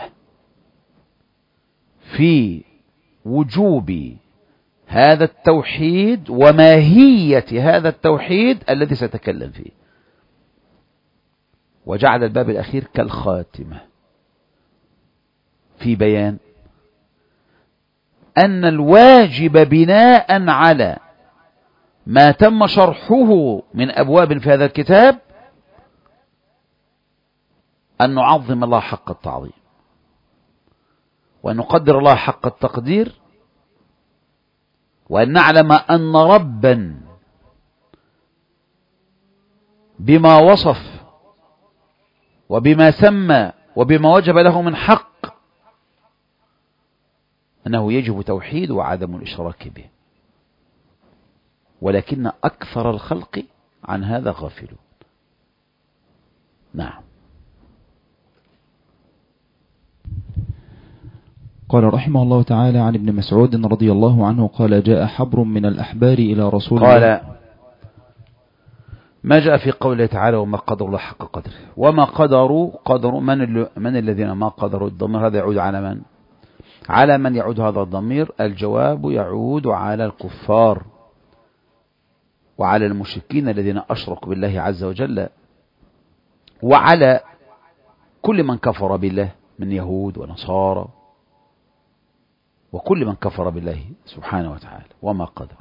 في وجوب هذا التوحيد وماهية هذا التوحيد الذي سيتكلم فيه، وجعل الباب الأخير كالخاتمة في بيان أن الواجب بناء على ما تم شرحه من أبواب في هذا الكتاب أن نعظم الله حق التعظيم، وأن نقدر الله حق التقدير، وأن نعلم أن ربا بما وصف وبما سمى وبما وجب له من حق أنه يجب توحيد وعدم الإشراك به، ولكن أكثر الخلق عن هذا غافلون. نعم. قال رحمه الله تعالى عن ابن مسعود رضي الله عنه قال جاء حبر من الأحبار إلى رسول الله. قال ما جاء في قوله تعالى وما قدر الله حق قدره. وما قدروا من الذين ما قدروا؟ الضمير هذا يعود على من؟ على من يعود هذا الضمير؟ الجواب يعود على الكفار وعلى المشركين الذين أشركوا بالله عز وجل، وعلى كل من كفر بالله من يهود ونصارى، وكل من كفر بالله سبحانه وتعالى. وما قدر.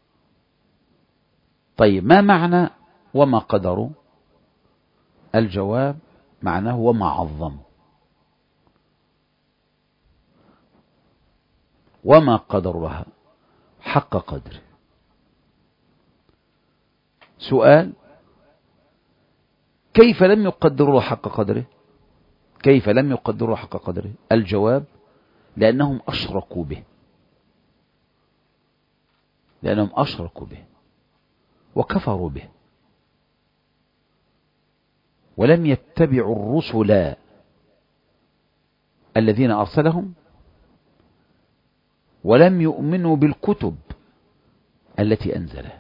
طيب ما معنى وما قدروا؟ الجواب معناه وما عظموا. وما قدروا لها حق قدره. سؤال: كيف لم يقدروا حق قدره؟ كيف لم يقدروا حق قدره؟ الجواب: لأنهم أشركوا به، لأنهم أشركوا به وكفروا به، ولم يتبعوا الرسل الذين أرسلهم، ولم يؤمنوا بالكتب التي أنزلها.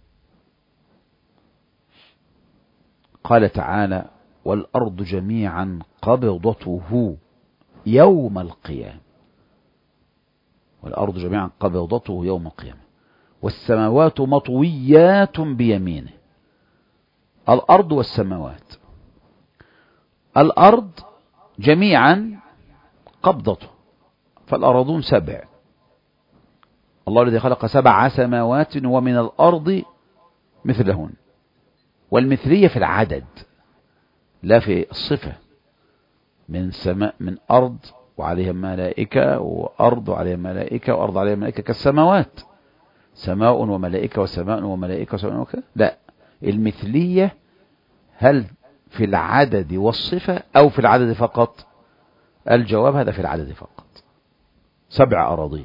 قال تعالى: والأرض جميعا قبضته يوم القيامة. والأرض جميعا قبضته يوم القيامة والسماوات مطويات بيمينه. الأرض والسماوات. الأرض جميعا قبضته، فالأرضون 7. الله الذي خلق 7 سماوات ومن الأرض مثلهن. والمثلية في العدد لا في الصفة. من أرض وعليها ملائكة، وأرض وعليها ملائكة، وأرض عليها ملائكة كالسماوات. سماء وملائكة وسماء وملائكة وسماء وملائكة. لا، المثلية هل في العدد والصفة أو في العدد فقط؟ الجواب: هذا في العدد فقط. 7 أراضين.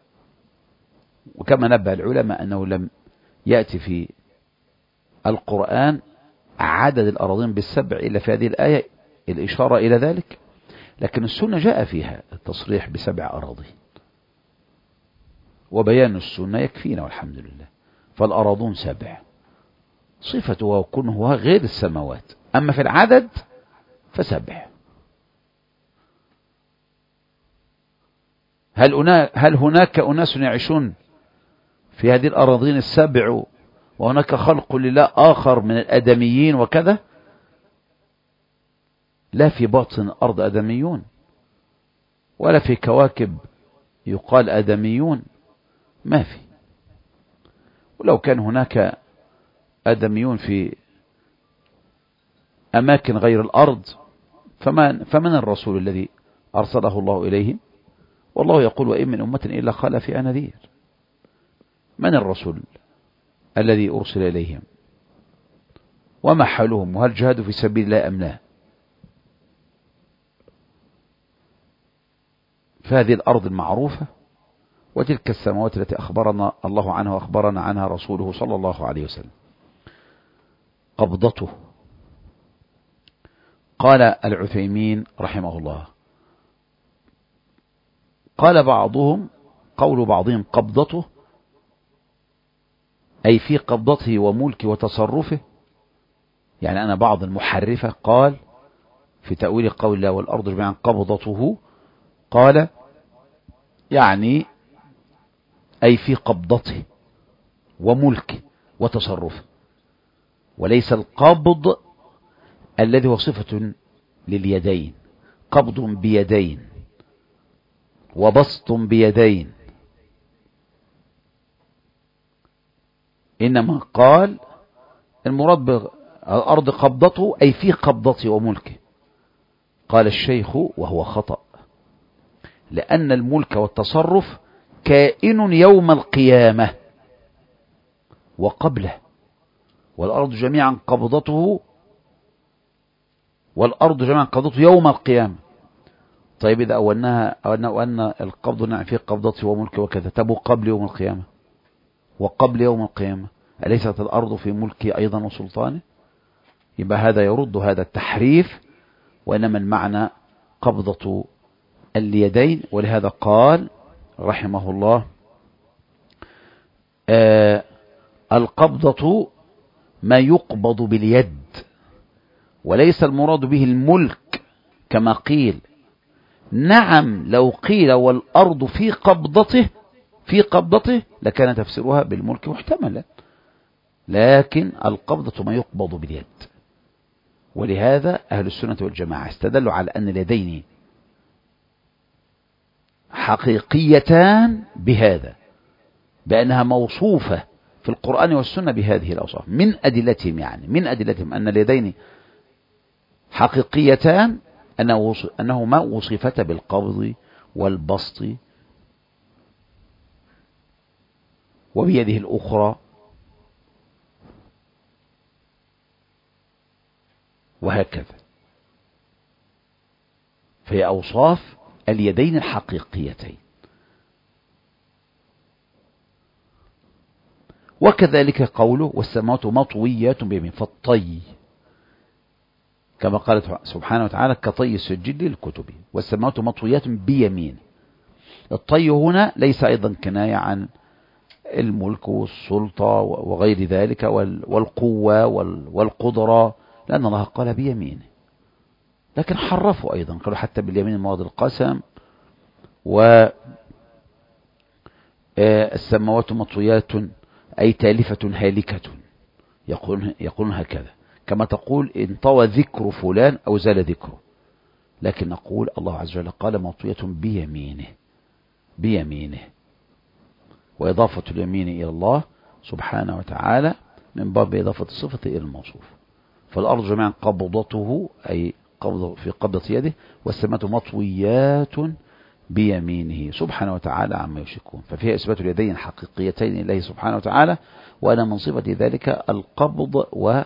وكما نبه العلماء أنه لم يأتي في القرآن عدد الأراضين بال7 إلا في هذه الآية الإشارة إلى ذلك، لكن السنة جاء فيها التصريح ب7 أراضين، وبيان السنة يكفينا والحمد لله. فالأراضون 7 صفته وكنه غير السماوات، أما في العدد ف7. هل هناك أناس يعيشون في هذه الأراضين 7 وهناك خلق لله آخر من الأدميين وكذا؟ لا في باطن الأرض أدميون، ولا في كواكب يقال أدميون، ما في. ولو كان هناك أدميون في أماكن غير الأرض فمن الرسول الذي أرسله الله إليهم؟ والله يقول: وإن من أمة إلا خلا فيها نذير. من الرسول الذي أرسل إليهم؟ وما حالهم؟ وهل جهادوا في سبيل الله أم لا؟ فهذه الأرض المعروفة، وتلك السماوات التي أخبرنا الله عنها وأخبرنا عنها رسوله صلى الله عليه وسلم. قبضته. قال العثيمين رحمه الله: قال قول بعضهم قبضته أي في قبضته وملكه وتصرفه. يعني أنا بعض المحرفة قال في تأويل قول الله والأرض جميعا قبضته، قال يعني أي في قبضته وملكه وتصرفه، وليس القبض الذي هو صفة لليدين، قبض بيدين وبسط بيدين، إنما قال المراد بالأرض قبضته أي في قبضته وملكه. قال الشيخ وهو خطأ، لأن الملك والتصرف كائن يوم القيامة وقبله، والأرض جميعا قبضته والأرض جميعا قبضته يوم القيامة. طيب إذا أولناها وأن القبض نعم فيه قبضته وملكه وكذا، تبو قبل يوم القيامة وقبل يوم القيامة، أليست الأرض في ملكه أيضا وسلطانه؟ يبقى هذا يرد هذا التحريف، وإنما المعنى قبضة اليدين. ولهذا قال رحمه الله القبضة ما يقبض باليد، وليس المراد به الملك كما قيل. نعم لو قيل والأرض في قبضته لكان تفسيرها بالملك محتملا، لكن القبضة ما يقبض باليد. ولهذا أهل السنة والجماعة استدلوا على أن اليدين حقيقيتان بهذا، بأنها موصوفة في القرآن والسنة بهذه الأوصاف. من أدلتهم أن اليدين حقيقيتان، أنهما وصفتا بالقبض والبسط، وبيده الأخرى، وهكذا. فهي أوصاف اليدين الحقيقيتين. وكذلك قوله والسماوات مطويات بيمين، فالطي كما قال سبحانه وتعالى كطي السجل للكتب، والسماوات مطويات بيمين. الطي هنا ليس أيضا كناية عن الملك والسلطة وغير ذلك والقوة والقدرة، لأن الله قال بيمينه، لكن حرفوا أيضا، قالوا حتى باليمين مواد القسم. والسماوات مطويات أي تالفة هالكة، يقولون هكذا، كما تقول انطوى ذكر فلان أو زال ذكره، لكن نقول الله عز وجل قال مطوية بيمينه. وإضافة اليمين إلى الله سبحانه وتعالى من باب إضافة الصفة إلى الموصوف. فالأرض جميعا قبضته أي في قبضة يده، والسماوات مطويات بيمينه سبحانه وتعالى عما يشركون. ففيها إثبات اليدين حقيقيتين لله سبحانه وتعالى، وأنا من صفة ذلك القبض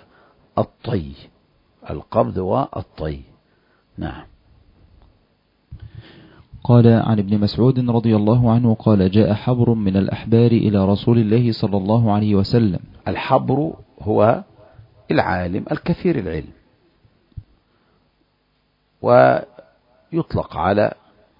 والطي. نعم. قال عن ابن مسعود رضي الله عنه قال جاء حبر من الأحبار إلى رسول الله صلى الله عليه وسلم. الحبر هو العالم الكثير العلم، ويطلق على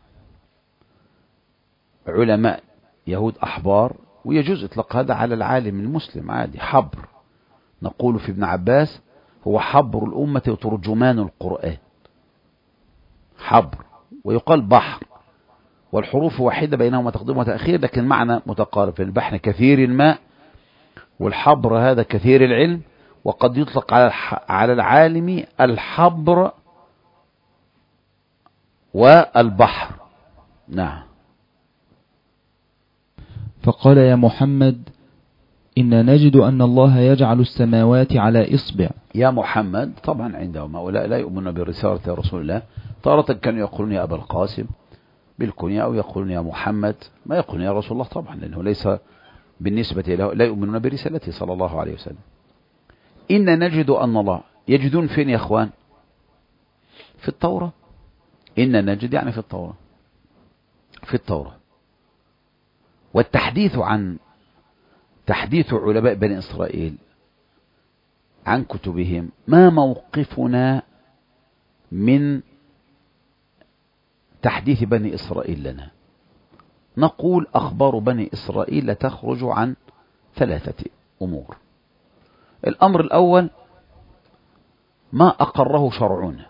علماء يهود أحبار، ويجوز إطلاق هذا على العالم المسلم عادي حبر. نقول في ابن عباس هو حبر الأمة وترجمان القرآن، حبر. ويقال بحر، والحروف واحدة بينهما تقديم وتأخير، لكن معنى متقارب. البحر كثير الماء، والحبر هذا كثير العلم. وقد يطلق على العالم الحبر والبحر. نعم. فقال يا محمد إن نجد أن الله يجعل السماوات على إصبع. يا محمد، طبعا عندهم هؤلاء لا يؤمنون برسالة رسول الله، تارة كانوا يقولون يا أبا القاسم بالكنية، أو يقولون يا محمد، ما يقولون يا رسول الله طبعا، لأنه ليس بالنسبة له، لا يؤمنون برسالته صلى الله عليه وسلم. إن نجد أن الله، يجدون فين يا أخوان؟ في التوراة. إن نجد يعني في التوراة. والتحديث عن تحديث علماء بني إسرائيل عن كتبهم، ما موقفنا من تحديث بني إسرائيل لنا؟ نقول أخبار بني إسرائيل لا تخرج عن 3 أمور. الأمر الأول ما أقره شرعنا،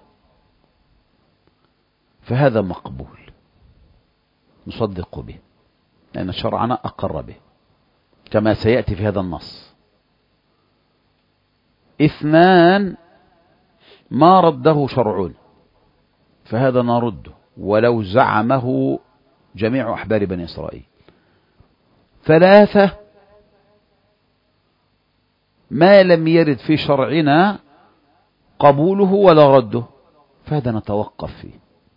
فهذا مقبول نصدق به، لأن شرعنا أقر به كما سيأتي في هذا النص. 2 ما رده شرعنا، فهذا نرده ولو زعمه جميع أحبار بني إسرائيل. 3 ما لم يرد في شرعنا قبوله ولا رده، فهذا نتوقف فيه،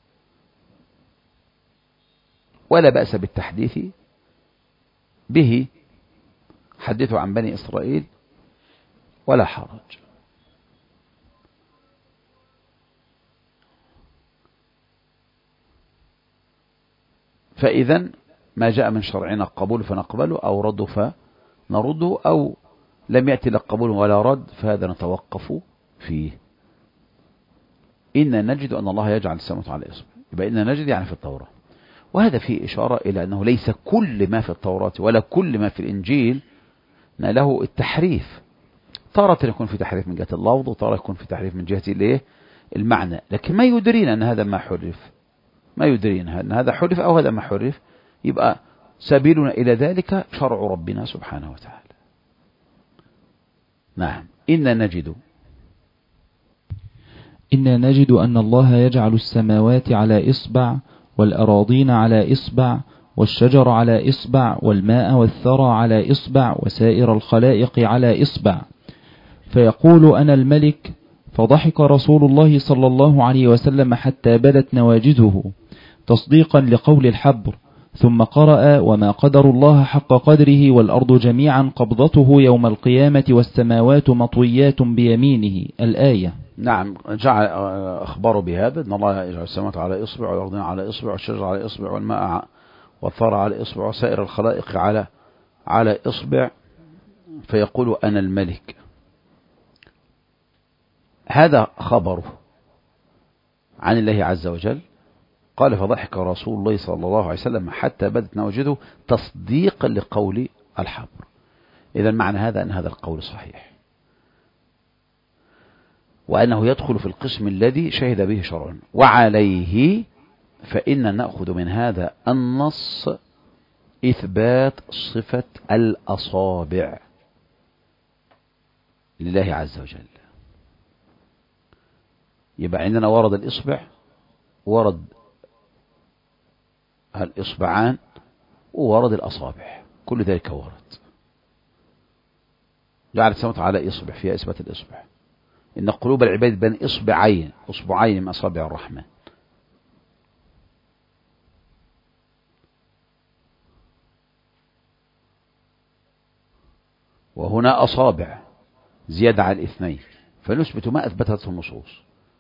ولا بأس بالتحديث به. حدثوا عن بني إسرائيل ولا حرج. فإذا ما جاء من شرعنا قبول فنقبله، أو رد فنرده، أو لم يأتي لا قبول ولا رد فهذا نتوقف فيه. إن نجد أن الله يجعل السماوات على إصبع، يبقى إن نجد يعني في التوراة. وهذا فيه إشارة إلى أنه ليس كل ما في التوراة ولا كل ما في الإنجيل له التحريف. تارة يكون في تحريف من جهة اللفظ، وتارة يكون في تحريف من جهة المعنى، لكن ما يدرينا أن هذا ما حرف، ما يدرينا أن هذا حرف أو هذا ما حرف. يبقى سبيلنا إلى ذلك شرع ربنا سبحانه وتعالى. نعم. إنا نجد أن الله يجعل السماوات على إصبع، والأراضين على إصبع، والشجر على إصبع، والماء والثرى على إصبع، وسائر الخلائق على إصبع، فيقول أنا الملك. فضحك رسول الله صلى الله عليه وسلم حتى بدت نواجذه تصديقا لقول الحبر، ثم قرأ وما قدر الله حق قدره والأرض جميعا قبضته يوم القيامة والسماوات مطويات بيمينه، الآية. نعم. جعل أخباره بهذا أن الله يجعل السماوات على إصبع، والأرضين على إصبع، والشجر على إصبع، والماء والثرى على إصبع، وسائر الخلائق على إصبع، فيقول أنا الملك. هذا خبره عن الله عز وجل. قال فضحك رسول الله صلى الله عليه وسلم حتى بدت نواجذه تصديقا لقول الحبر. إذا معنى هذا أن هذا القول صحيح، وأنه يدخل في القسم الذي شهد به شرعا. وعليه فإن نأخذ من هذا النص إثبات صفة الأصابع لله عز وجل. يبقى عندنا ورد الإصبع، ورد الإصبعان، وورد الأصابع، كل ذلك ورد. جعل السماوات على إصبع فيها إثبات الإصبع. إن قلوب العباد بين إصبعين من أصابع الرحمن. وهنا أصابع زيادة على الاثنين، فنثبت ما أثبتته النصوص.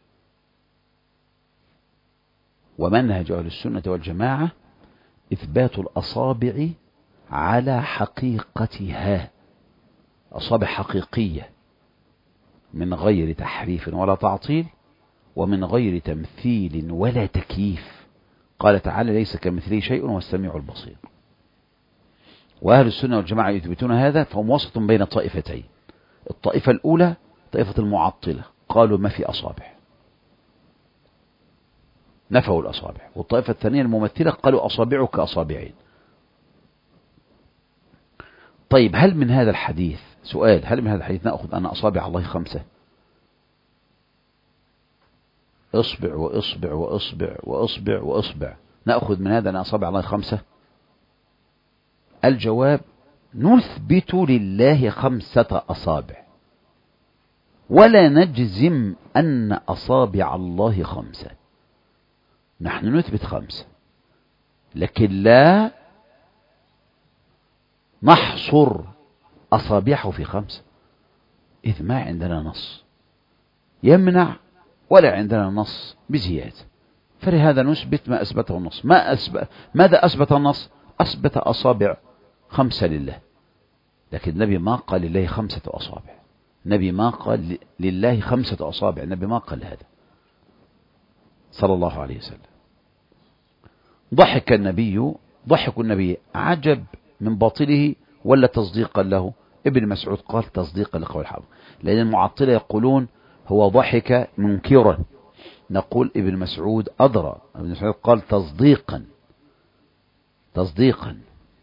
ومنهج أهل السنة والجماعة إثبات الأصابع على حقيقتها، أصابع حقيقية من غير تحريف ولا تعطيل، ومن غير تمثيل ولا تكييف. قال تعالى ليس كمثله شيء وهو السميع البصير. وأهل السنة والجماعة يثبتون هذا، فهم وسط بين طائفتين. الطائفة الأولى طائفة المعطلة، قالوا ما في أصابع، نفوا الأصابع. والطائفة الثانية الممثلة قالوا أصابعه كأصابعين. طيب هل من هذا الحديث، سؤال، هل من هذا الحديث نأخذ أن أصابع الله 5؟ إصبع وإصبع وإصبع وإصبع وإصبع، نأخذ من هذا أن أصابع الله 5؟ الجواب نثبت لله 5 أصابع، ولا نجزم أن أصابع الله 5. نحن نثبت 5، لكن لا نحصر أصابعه في 5، إذ ما عندنا نص يمنع ولا عندنا نص بزيادة. فلهذا نثبت ما أثبته النص. ماذا أثبت النص؟ أثبت أصابع 5 لله، لكن النبي ما قال لله 5 أصابع. النبي ما قال لله 5 أصابع، النبي ما قال هذا صلى الله عليه وسلم. ضحك النبي عجب من باطله ولا تصديقا له؟ ابن مسعود قال تصديقا لقول الحق، لأن المعطلة يقولون هو ضحك منكرا، نقول ابن مسعود أدرى. ابن مسعود قال تصديقا.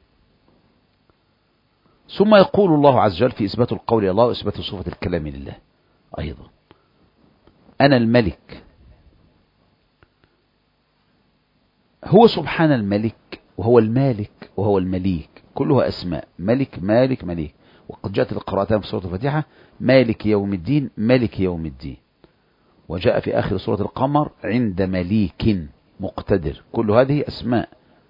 ثم يقول الله عز وجل في إثبات القول لله وإثبات صفة الكلام لله أيضا، أنا الملك. هو سبحان الملك، وهو المالك، وهو المليك، كلها أسماء، ملك مالك مليك. وقد جاءت القراءتان في سورة الفاتحة مالك يوم الدين ملك يوم الدين، وجاء في آخر سورة القمر عند مليك مقتدر، كل هذه أسماء.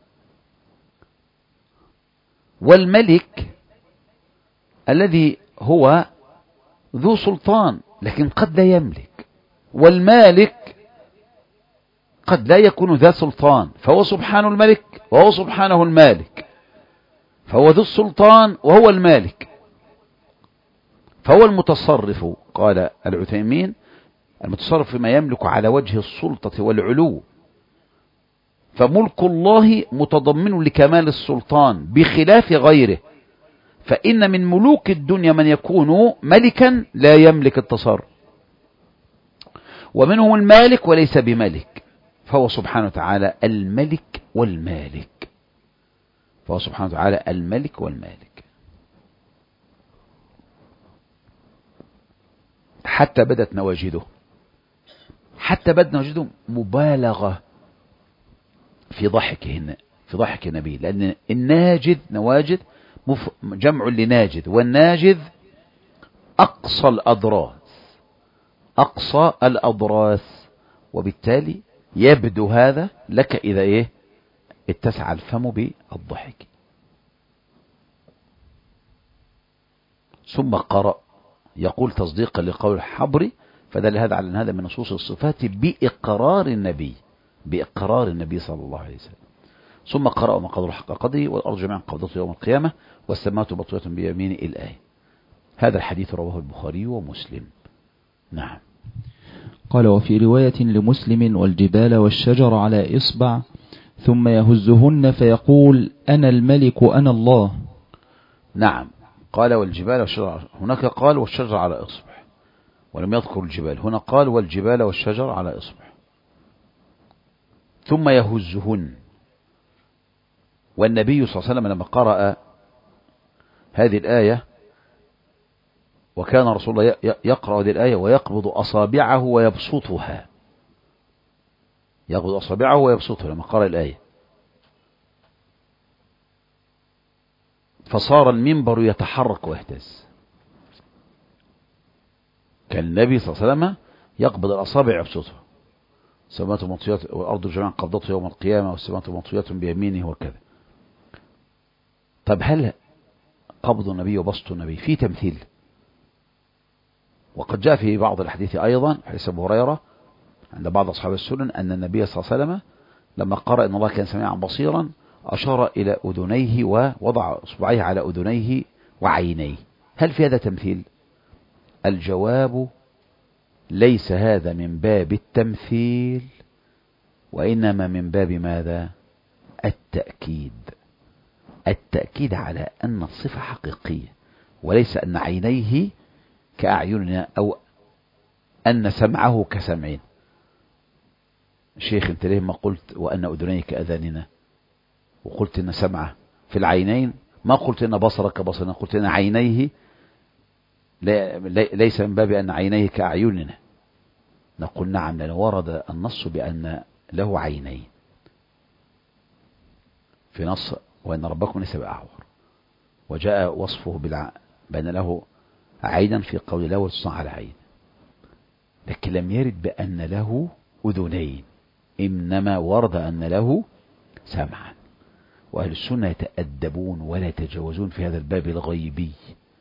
والملك الذي هو ذو سلطان لكن قد لا يملك، والمالك وقد لا يكون ذا سلطان، فهو سبحانه الملك وهو سبحانه المالك، فهو ذو السلطان وهو المالك، فهو المتصرف. قال العثيمين: المتصرف فيما يملك على وجه السلطة والعلو، فملك الله متضمن لكمال السلطان بخلاف غيره، فإن من ملوك الدنيا من يكون ملكا لا يملك التصرف، ومنهم المالك وليس بملك، فهو سبحانه وتعالى الملك والمالك، فهو سبحانه وتعالى الملك والمالك. حتى بدت نواجده، حتى بدت نواجده مبالغة في ضحكه، في ضحك النبي، لأن الناجذ نواجذ جمع لناجذ، والناجذ أقصى الأضراس، أقصى الأضراس، وبالتالي يبدو هذا لك إذا اتسع الفم بالضحك. ثم قرأ يقول تصديقا لقول الحبري، فدل هذا على أن هذا من نصوص الصفات بإقرار النبي، بإقرار النبي صلى الله عليه وسلم. ثم قرأ ما قدر حق قدره، والأرض جميعا قبضته يوم القيامة، والسماوات مطوية بيمينه الآية. هذا الحديث رواه البخاري ومسلم. نعم. قال: وفي رواية لمسلم: والجبال والشجر على إصبع ثم يهزهن فيقول: أنا الملك أنا الله. نعم، قال والجبال والشجر، هناك قال والشجر على إصبع، ولم يذكر الجبال، هنا قال والجبال والشجر على إصبع. ثم يهزهن. والنبي صلى الله عليه وسلم لما قرأ هذه الآية، وكان رسول الله يقرأ هذه الآية ويقبض أصابعه ويبسطها، يقبض أصابعه ويبسطها لما قرأ الآية، فصار المنبر يتحرك ويهتز. كان النبي صلى الله عليه وسلم يقبض الأصابع ويبسطها، السماوات مطويات والأرض جميعا قبضته يوم القيامة، والسماوات مطويات بيمينه وكذا. طب هل قبض النبي وبسط النبي في تمثيل؟ وقد جاء في بعض الحديث أيضا حديث أبو هريرة عند بعض أصحاب السنن أن النبي صلى الله عليه وسلم لما قرأ إن الله كان سميعا بصيرا أشار إلى أذنيه ووضع إصبعيه على أذنيه وعينيه. هل في هذا تمثيل؟ الجواب: ليس هذا من باب التمثيل، وإنما من باب ماذا؟ التأكيد. التأكيد على أن الصفة حقيقية، وليس أن عينيه كأعيننا أو أن سمعه كسمعين. شيخ انت ليه ما قلت وأن أذنيه كأذاننا، وقلت أن سمعه في العينين، ما قلت أن بصره كبصرنا، قلت أن عينيه ليس من باب أن عينيه كأعيننا. نقول نعم، لأن ورد النص بأن له عينين في نص وإن ربكم ليس بأعور، وجاء وصفه بأن له عينا في قول الله وتصنع على عين، لكن لم يرد بأن له أذنين، إنما ورد أن له سمعا. وأهل السنة يتأدبون ولا يتجاوزون في هذا الباب الغيبي.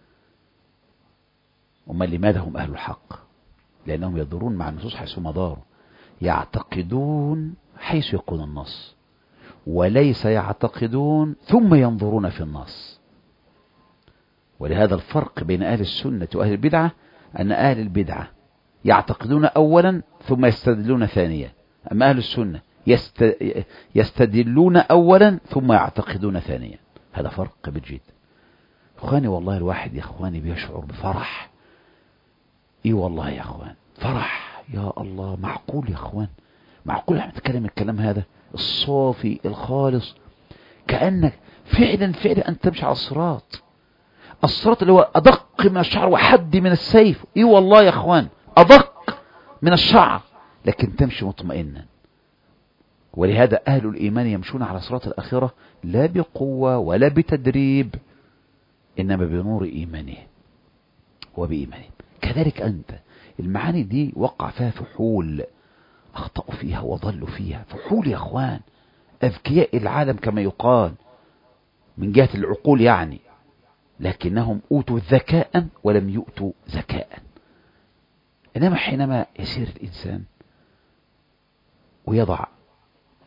وما لماذا هم أهل الحق؟ لأنهم يدورون مع النصوص حيث مدار، يعتقدون حيث يكون النص، وليس يعتقدون ثم ينظرون في النص. ولهذا الفرق بين أهل السنة وأهل البدعة، أن أهل البدعة يعتقدون أولا ثم يستدلون ثانيا، أما أهل السنة يستدلون أولا ثم يعتقدون ثانيا. هذا فرق كبير جدا. أخواني والله الواحد يا أخواني بيشعر بفرح. إيه والله يا أخوان، فرح. يا الله، معقول يا أخوان، معقول احنا نتكلم الكلام هذا الصافي الخالص، كأنك فعلا أنت تمشي على الصراط، الصراط اللي هو أدق من الشعر وحد من السيف. إيه والله يا أخوان، أدق من الشعر، لكن تمشي مطمئنا. ولهذا أهل الإيمان يمشون على صراط الآخرة لا بقوة ولا بتدريب، إنما بنور إيمانه وبإيمانه. كذلك أنت المعاني دي وقع فيها فحول، أخطأوا فيها وضلوا فيها. فحول يا أخوان، أذكياء العالم كما يقال من جهة العقول يعني، لكنهم أوتوا ذكاء ولم يؤتوا ذكاء. إنما حينما يسير الإنسان ويضع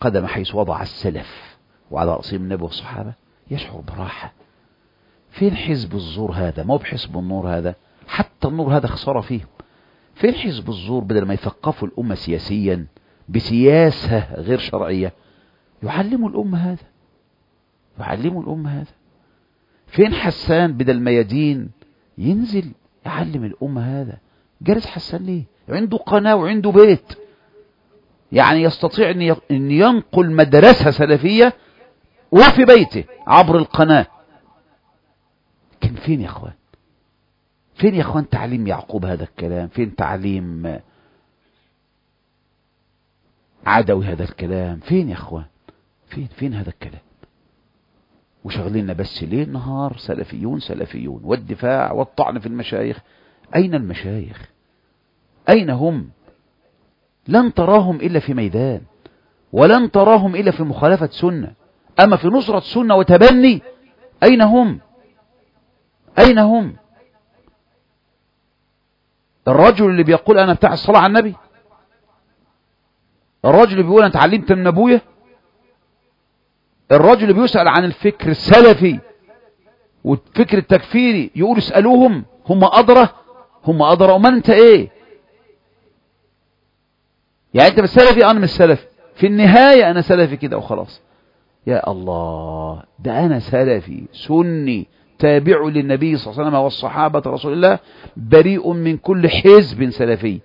القدم حيث وضع السلف وعلى رأسهم النبي والصحابة يشعر براحة. فين حزب الزور هذا؟ ما هو بحزب النور هذا، حتى النور هذا خسارة فيه. فين حزب الزور؟ بدل ما يثقفوا الأمة سياسيا بسياسة غير شرعية يعلموا الأمة هذا، يعلموا الأمة هذا. فين حسان؟ بدل ما يدين ينزل يعلم الأمة هذا. جالس حسان ليه؟ عنده قناة وعنده بيت، يعني يستطيع أن ينقل مدرسة سلفية وفي بيته عبر القناة. كان فين يا أخوان؟ فين يا أخوان تعليم يعقوب هذا الكلام؟ فين تعليم عدوي هذا الكلام؟ فين يا أخوان؟ فين هذا الكلام؟ وشغلنا بس ليل نهار سلفيون سلفيون والدفاع والطعن في المشايخ. أين المشايخ؟ أين هم؟ لن تراهم إلا في ميدان، ولن تراهم إلا في مخالفة سنة. أما في نصرة سنة وتبني أين هم؟ أين هم؟ الرجل اللي بيقول أنا بتاع الصلاة على النبي، الرجل اللي بيقول أنا اتعلمت من أبويا، الرجل اللي بيسأل عن الفكر السلفي والفكر التكفيري يقول اسألوهم هم أدرى، هم أدرى. ومن أنت إيه؟ يعني أنت مش سلفي؟ أنا مش سلفي، في النهاية أنا سلفي كده وخلاص. يا الله، ده أنا سلفي سني تابع للنبي صلى الله عليه وسلم والصحابة رسول الله، بريء من كل حزب سلفي.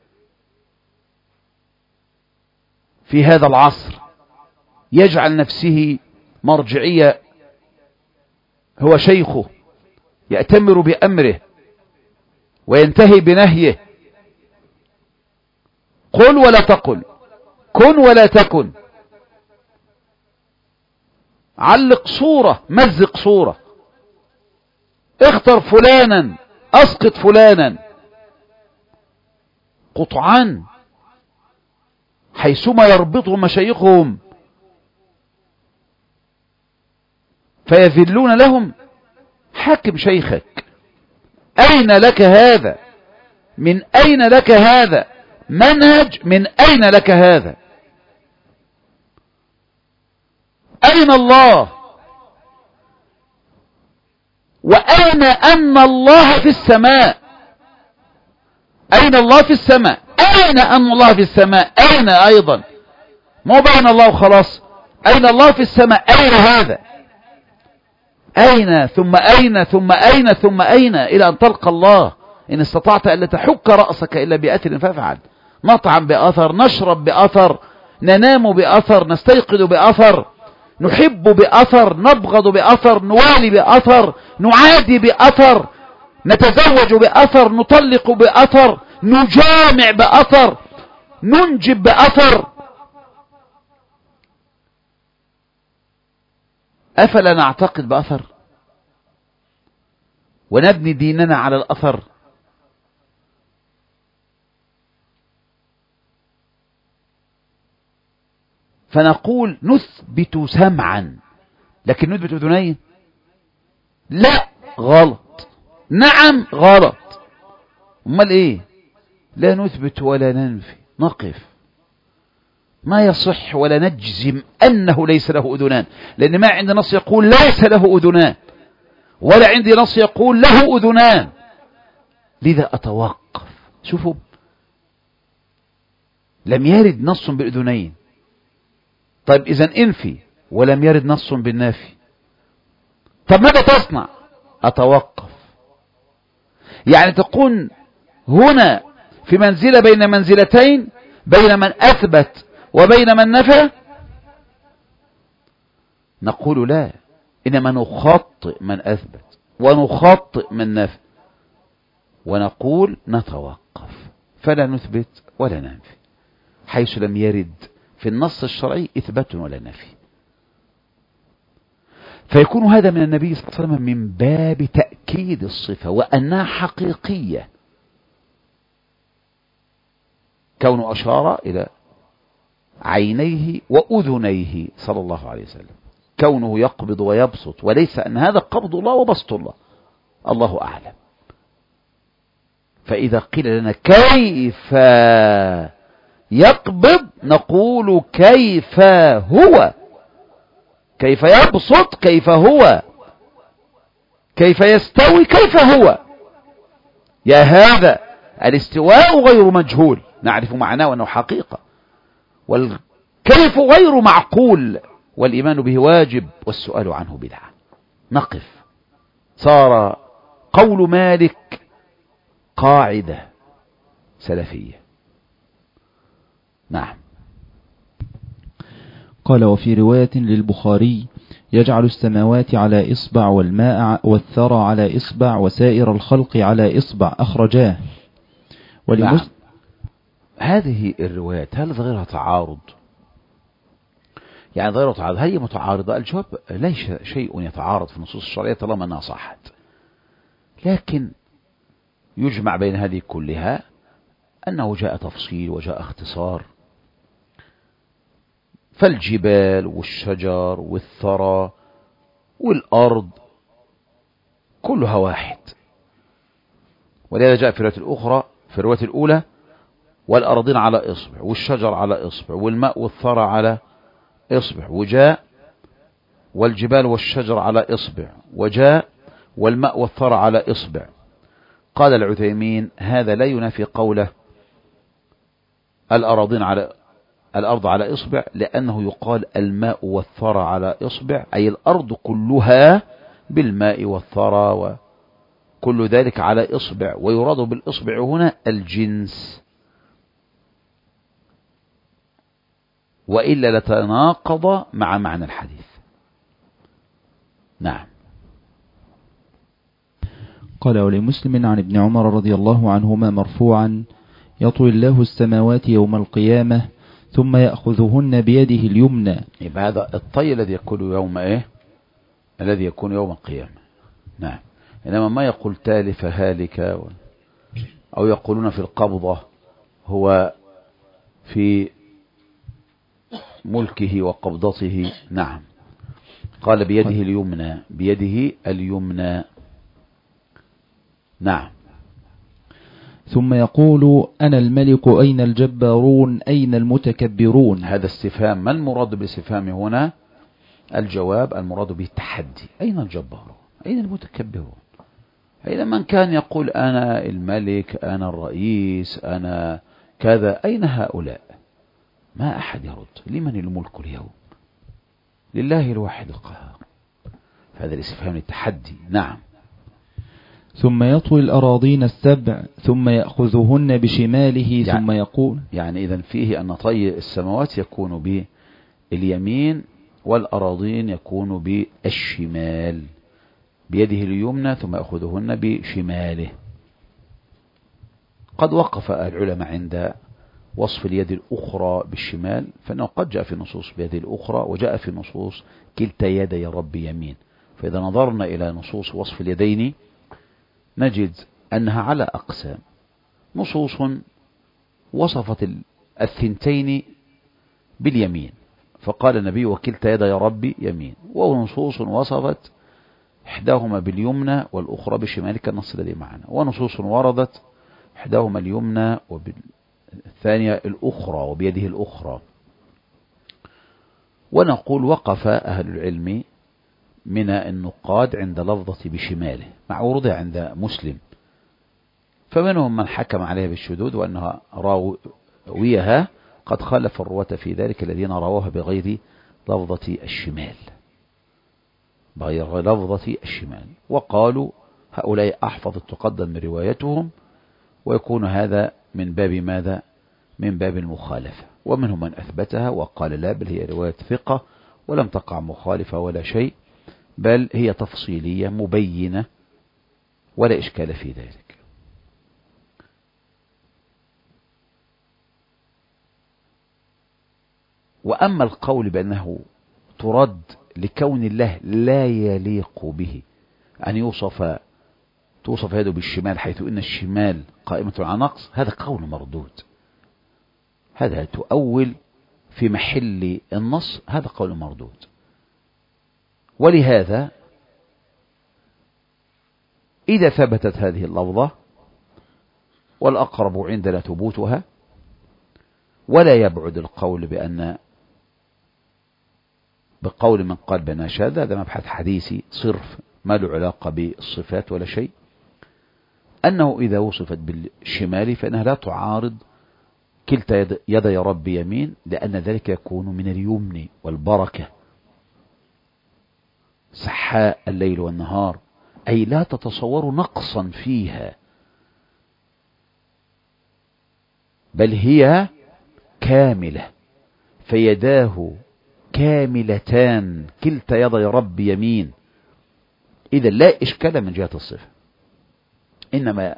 في هذا العصر يجعل نفسه مرجعية، هو شيخه، يأتمر بأمره وينتهي بنهيه. قل ولا تقل، كن ولا تكن، علق صورة، مزق صورة، اختر فلانا، اسقط فلانا، قطعان حيثما يربطهم مشايخهم فيذلون لهم. حاكم شيخك. أين لك هذا؟ من أين لك هذا منهج؟ من أين لك هذا؟ أين الله؟ وأين أن الله في السماء؟ أين الله في السماء؟ أين أن الله في السماء؟ أين أيضا؟ مو بين الله وخلاص، أين الله في السماء؟ أين هذا؟ أين ثم أين ثم أين ثم أين إلى أن تلقى الله. إن استطعت ألا تحك رأسك إلا بأثر فافعل. نطعم بأثر، نشرب بأثر، ننام بأثر، نستيقظ بأثر، نحب بأثر، نبغض بأثر، نوالي بأثر، نعادي بأثر، نتزوج بأثر، نطلق بأثر، نجامع بأثر، ننجب بأثر. أفلا نعتقد بأثر ونبني ديننا على الأثر؟ فنقول نثبت سمعا لكن نثبت أذنين؟ لا، غلط. نعم، غلط. امال ايه؟ لا نثبت ولا ننفي، نقف. ما يصح ولا نجزم أنه ليس له أذنان، لأن ما عند نص يقول ليس له أذنان، ولا عندي نص يقول له أذنان. لذا أتوقف. شوفوا، لم يرد نص بالأذنين، طيب إذن انفي، ولم يرد نص بالنافي، طب ماذا تصنع؟ أتوقف. يعني تكون هنا في منزلة بين منزلتين، بين من أثبت وبين من نفى؟ نقول لا، إنما نخطئ من أثبت ونخطئ من نفى، ونقول نتوقف فلا نثبت ولا ننفي حيث لم يرد في النص الشرعي إثبات ولا نفي. فيكون هذا من النبي صلى الله عليه وسلم من باب تأكيد الصفة وأنها حقيقية، كونه أشار إلى عينيه وأذنيه صلى الله عليه وسلم، كونه يقبض ويبسط، وليس أن هذا قبض الله وبسط الله، الله أعلم. فإذا قيل لنا كيف يقبض نقول كيف هو، كيف يبسط، كيف هو، كيف يستوي، كيف هو. يا هذا الاستواء غير مجهول، نعرف معناه وأنه حقيقة، والكيف غير معقول، والإيمان به واجب، والسؤال عنه بدعة. نقف. صار قول مالك قاعدة سلفية. نعم. قال: وفي رواية للبخاري: يجعل السماوات على إصبع والماء والثرى على إصبع وسائر الخلق على إصبع، أخرجاه. نعم. هذه الروايات هل ظاهرها تعارض؟ يعني ظاهرها تعارض، هي متعارضة؟ الجواب ليس شيء يتعارض في النصوص الشرعية طالما أنها صحت، لكن يجمع بين هذه كلها أنه جاء تفصيل وجاء اختصار. فالجبال والشجر والثرى والأرض كلها واحد، ولهذا جاء في الرواية الأخرى، في الرواية الأولى: والأرضين على إصبع، والشجر على إصبع، والماء والثرى على إصبع، وجاء والجبال والشجر على إصبع، وجاء والماء والثرى على إصبع. قال العثيمين: هذا لا ينافي قوله الأرض على إصبع، لأنه يقال الماء والثرى على إصبع، أي الأرض كلها بالماء والثرى وكل ذلك على إصبع، ويراد بالإصبع هنا الجنس، وإلا لتناقض مع معنى الحديث. نعم. قال: ولمسلم عن ابن عمر رضي الله عنهما مرفوعا: يطوي الله السماوات يوم القيامة ثم يأخذهن بيده اليمنى. يبقى هذا الطي الذي يكون يوم ايه؟ الذي يكون يوم القيامة. نعم. إنما ما يقول تالف هالك أو يقولون في القبضة هو في ملكه وقبضته. نعم. قال بيده اليمنى، بيده اليمنى. نعم. ثم يقول: أنا الملك أين الجبارون أين المتكبرون. هذا استفهام. ما المراد بالاستفهام هنا؟ الجواب: المراد به التحدي. أين الجبارون أين المتكبرون؟ أين من كان يقول أنا الملك أنا الرئيس أنا كذا؟ أين هؤلاء؟ ما أحد يرد. لمن الملك اليوم؟ لله الواحد القهار. هذا الاستفهام للتحدي. نعم. ثم يطوي الأراضين السبع ثم يأخذهن بشماله ثم يقول. يعني إذن فيه أن طي السماوات يكون باليمين والأراضين يكون بالشمال، بيده اليمنى ثم يأخذهن بشماله. قد وقف العلماء عند وصف اليد الأخرى بالشمال، فإنه قد جاء في النصوص بيد الأخرى وجاء في النصوص كلتا يدي رب يمين. فإذا نظرنا إلى نصوص وصف اليدين نجد أنها على أقسام. نصوص وصفت الثنتين باليمين فقال النبي وكلتا يدي ربي يمين، ونصوص وصفت إحداهما باليمنى والأخرى بالشمال كالنص الذي معنا، ونصوص وردت إحداهما اليمنى والثانية الأخرى وبيده الأخرى. ونقول وقف أهل العلم من النقاد عند لفظة بشماله مع ورودها عند مسلم، فمنهم من حكم عليها بالشذوذ وأنها راويها قد خالف الرواة في ذلك الذين رواها بغير لفظة الشمال، بغير لفظة الشمال، وقالوا هؤلاء أحفظ تقدم من روايتهم، ويكون هذا من باب ماذا؟ من باب المخالفة. ومنهم من أثبتها وقال لا، بل هي رواية ثقة ولم تقع مخالفة ولا شيء، بل هي تفصيلية مبينة ولا إشكال في ذلك. وأما القول بأنه ترد لكون الله لا يليق به أن توصف يده بالشمال حيث إن الشمال قائمة على نقص، هذا قول مردود، هذا تؤول في محل النص، هذا قول مردود. ولهذا إذا ثبتت هذه اللفظة والأقرب عندنا ثبوتها ولا يبعد القول بقول من قال بأنها شاذة. هذا مبحث حديثي صرف ما له علاقة بالصفات ولا شيء. أنه إذا وصفت بالشمال فإنها لا تعارض كلتا يدي رب يمين، لأن ذلك يكون من اليمن والبركة، سحاء الليل والنهار، أي لا تتصور نقصا فيها، بل هي كاملة، فيداه كاملتان كلتا يدي رب يمين. إذا لا إشكال من جهة الصفة، إنما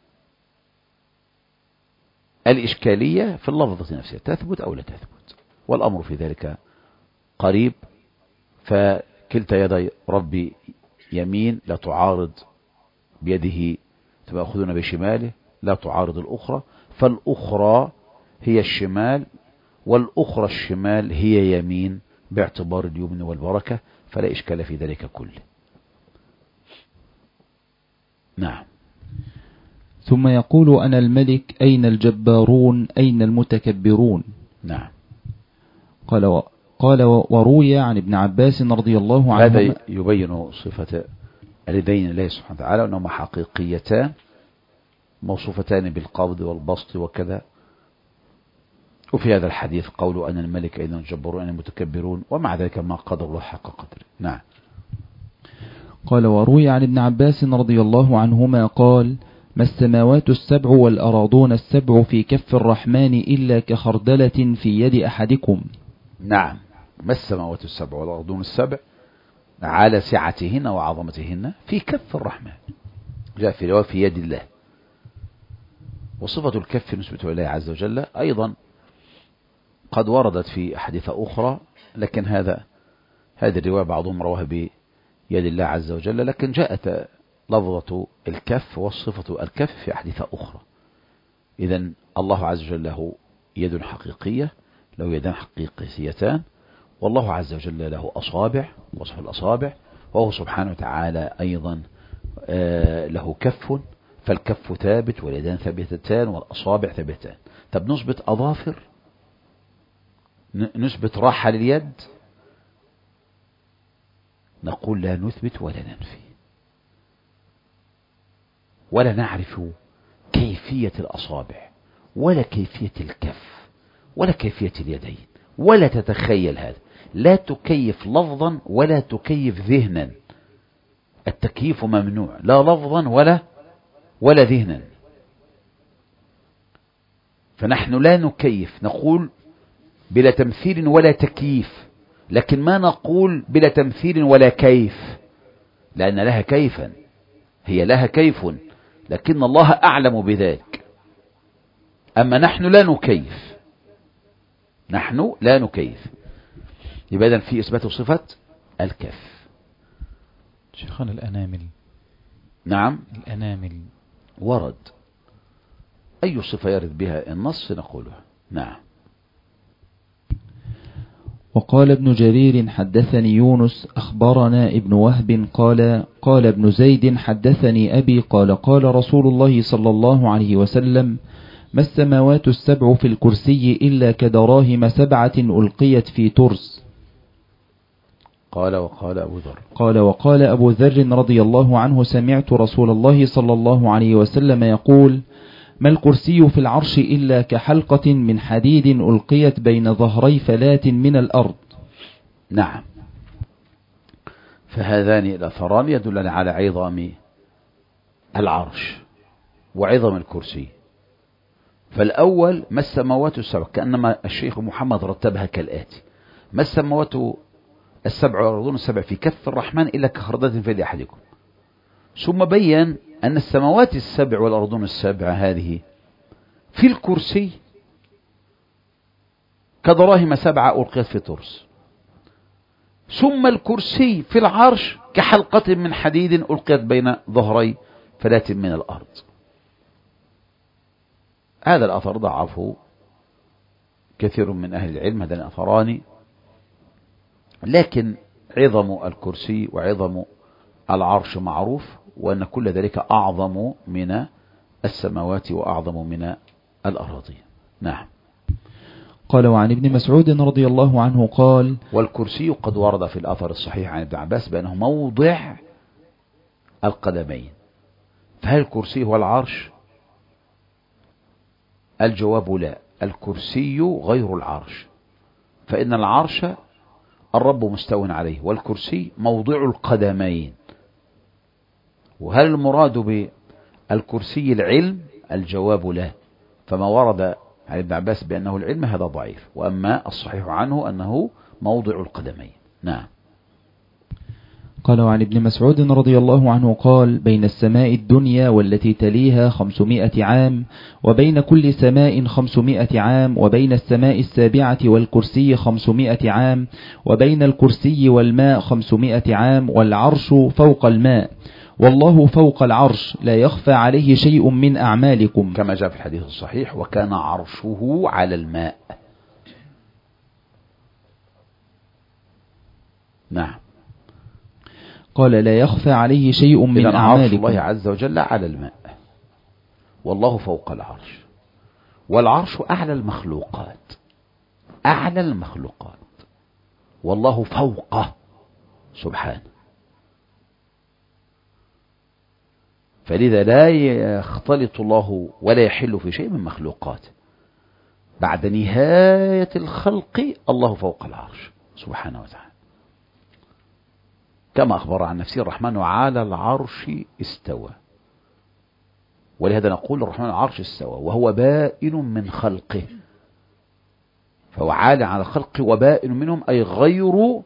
الإشكالية في اللفظة نفسها، تثبت أو لا تثبت، والأمر في ذلك قريب. فكلتا يدي ربي يمين لا تعارض بيده تأخذون بشماله، لا تعارض الأخرى، فالأخرى هي الشمال والأخرى الشمال هي يمين باعتبار اليمن والبركة، فلا إشكال في ذلك كله. نعم. ثم يقول أنا الملك أين الجبارون أين المتكبرون. نعم. قال وروي عن ابن عباس رضي الله عنه. هذا يبين صفة اليدين الله سبحانه وتعالى أنهما حقيقيتان موصوفتان بالقبض والبسط وكذا. وفي هذا الحديث قول أنا الملك أين الجبارون أين المتكبرون، ومع ذلك ما قدر الله حق قدره. نعم. قال وروي عن ابن عباس رضي الله عنهما قال ما السماوات السبع والأراضون السبع في كف الرحمن إلا كخردلة في يد أحدكم. نعم. ما السماوات السبع والأراضون السبع على سعتهن وعظمتهن في كف الرحمن، جاء في رواية في يد الله. وصفة الكف نسبة الله عز وجل أيضا قد وردت في أحاديث أخرى، لكن هذه الرواية بعضهم رواها بيد الله عز وجل، لكن جاءت لفظة الكف وصفة الكف في أحاديث أخرى. إذن الله عز وجل له يد حقيقية، له يدان حقيقيتان، والله عز وجل له أصابع وصف الأصابع، وهو سبحانه وتعالى أيضا له كف، فالكف ثابت واليدان ثابتتان والأصابع ثابتان. طب نثبت أظافر، نثبت راحة لليد، نقول لا نثبت ولا ننفي ولا نعرف كيفية الأصابع ولا كيفية الكف ولا كيفية اليدين، ولا تتخيل هذا، لا تكيف لفظا ولا تكيف ذهنا. التكييف ممنوع، لا لفظا ولا ذهنا. فنحن لا نكيف، نقول بلا تمثيل ولا تكييف، لكن ما نقول بلا تمثيل ولا كيف، لأن لها كيفا، هي لها كيف، لكن الله أعلم بذلك. أما نحن لا نكيف، نحن لا نكيف. يبقى إذن في إثبات صفة الكف. شيخنا الأنامل. نعم. الأنامل ورد، أي صفة يرد بها النص نقولها. نعم. وقال ابن جرير حدثني يونس أخبرنا ابن وهب قال ابن زيد حدثني أبي قال رسول الله صلى الله عليه وسلم ما السماوات السبع في الكرسي إلا كدراهم 7 ألقيت في ترس. وقال أبو ذر رضي الله عنه سمعت رسول الله صلى الله عليه وسلم يقول ما الكرسي في العرش إلا كحلقة من حديد ألقيت بين ظهري فلاة من الأرض. نعم. فهذان الأثران يدلان على عظم العرش وعظم الكرسي. فالأول ما السماوات السبع، كأنما الشيخ محمد رتبها كالآتي: ما السماوات السبع والأرضون السبع في كف الرحمن إلا كخردة في يد أحدكم. ثم بين أن السماوات السبع والأرضون السبع هذه في الكرسي كدراهم 7 ألقيت في ترس. ثم الكرسي في العرش كحلقة من حديد ألقيت بين ظهري فلاة من الأرض. هذا الأثر ضعفه كثير من أهل العلم، هذان الأثران، لكن عظم الكرسي وعظم العرش معروف، وأن كل ذلك أعظم من السماوات وأعظم من الأراضين. نعم. قال وعن ابن مسعود رضي الله عنه قال والكرسي قد ورد في الأثر الصحيح عن ابن عباس بأنه موضع القدمين، فهل الكرسي هو العرش؟ الجواب لا، الكرسي غير العرش، فإن العرش الرب مستو عليه، والكرسي موضع القدمين. وهل المراد بالكرسي العلم؟ الجواب لا، فما ورد عن ابن عباس بأنه العلم هذا ضعيف، وأما الصحيح عنه أنه موضع القدمين. نعم. قال وعن ابن مسعود رضي الله عنه قال بين السماء الدنيا والتي تليها 500 عام، وبين كل سماء 500 عام، وبين السماء السابعة والكرسي 500 عام، وبين الكرسي والماء 500 عام، والعرش فوق الماء، والله فوق العرش لا يخفى عليه شيء من أعمالكم، كما جاء في الحديث الصحيح وكان عرشه على الماء. نعم. قال لا يخفى عليه شيء من أعمالكم. عرش الله عز وجل على الماء، والله فوق العرش، والعرش أعلى المخلوقات، أعلى المخلوقات، والله فوقه سبحانه، فلذا لا يختلط الله ولا يحل في شيء من مخلوقاته. بعد نهاية الخلق الله فوق العرش سبحانه وتعالى، كما أخبر عن نفسه الرحمن على العرش استوى، ولهذا نقول الرحمن على العرش استوى وهو بائن من خلقه، فهو عال على الخلق وبائن منهم، أي غير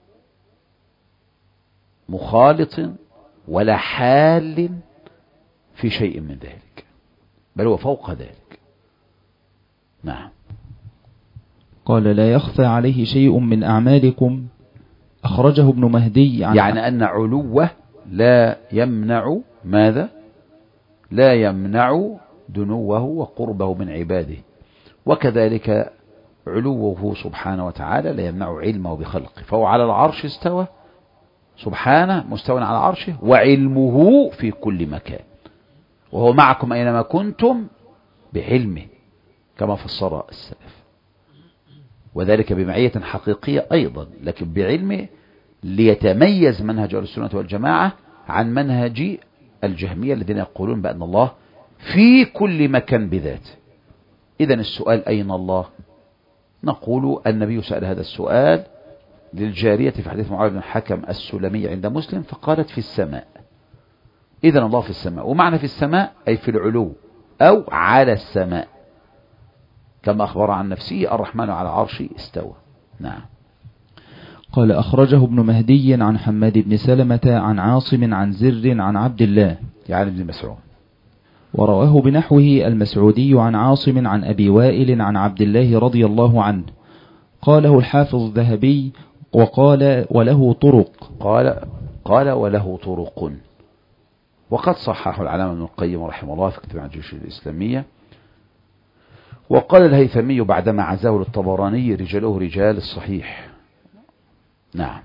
مخالط ولا حال في شيء من ذلك، بل هو فوق ذلك. نعم. قال لا يخفى عليه شيء من أعمالكم، أخرجه ابن مهدي يعني أن علوه لا يمنع ماذا؟ لا يمنع دنوه وقربه من عباده، وكذلك علوه سبحانه وتعالى لا يمنع علمه بخلقه، فهو على العرش استوى سبحانه مستوى على عرشه، وعلمه في كل مكان، وهو معكم أينما كنتم بعلمه كما فسر السلف، وذلك بمعية حقيقية أيضا، لكن بعلمه ليتميز منهج أهل السنة والجماعة عن منهج الجهمية الذين يقولون بأن الله في كل مكان بذاته. إذن السؤال أين الله؟ نقول النبي سأل هذا السؤال للجارية في حديث معاوية بن الحكم السلمي عند مسلم، فقالت في السماء. إذن الله في السماء، ومعنى في السماء أي في العلو أو على السماء، كما أخبر عن نفسه الرحمن على عرشه استوى. نعم. قال أخرجه ابن مهدي عن حماد بن سلمة عن عاصم عن زر عن عبد الله يعني ابن مسعود، ورواه بنحوه المسعودي عن عاصم عن أبي وائل عن عبد الله رضي الله عنه. قاله الحافظ الذهبي وقال وله طرق. قال وله طرق، وقد صححه العلامة ابن القيم رحمه الله في كتاب عن الجيوش الإسلامية. وقال الهيثمي بعدما عزاه للطبراني رجاله رجال الصحيح. نعم،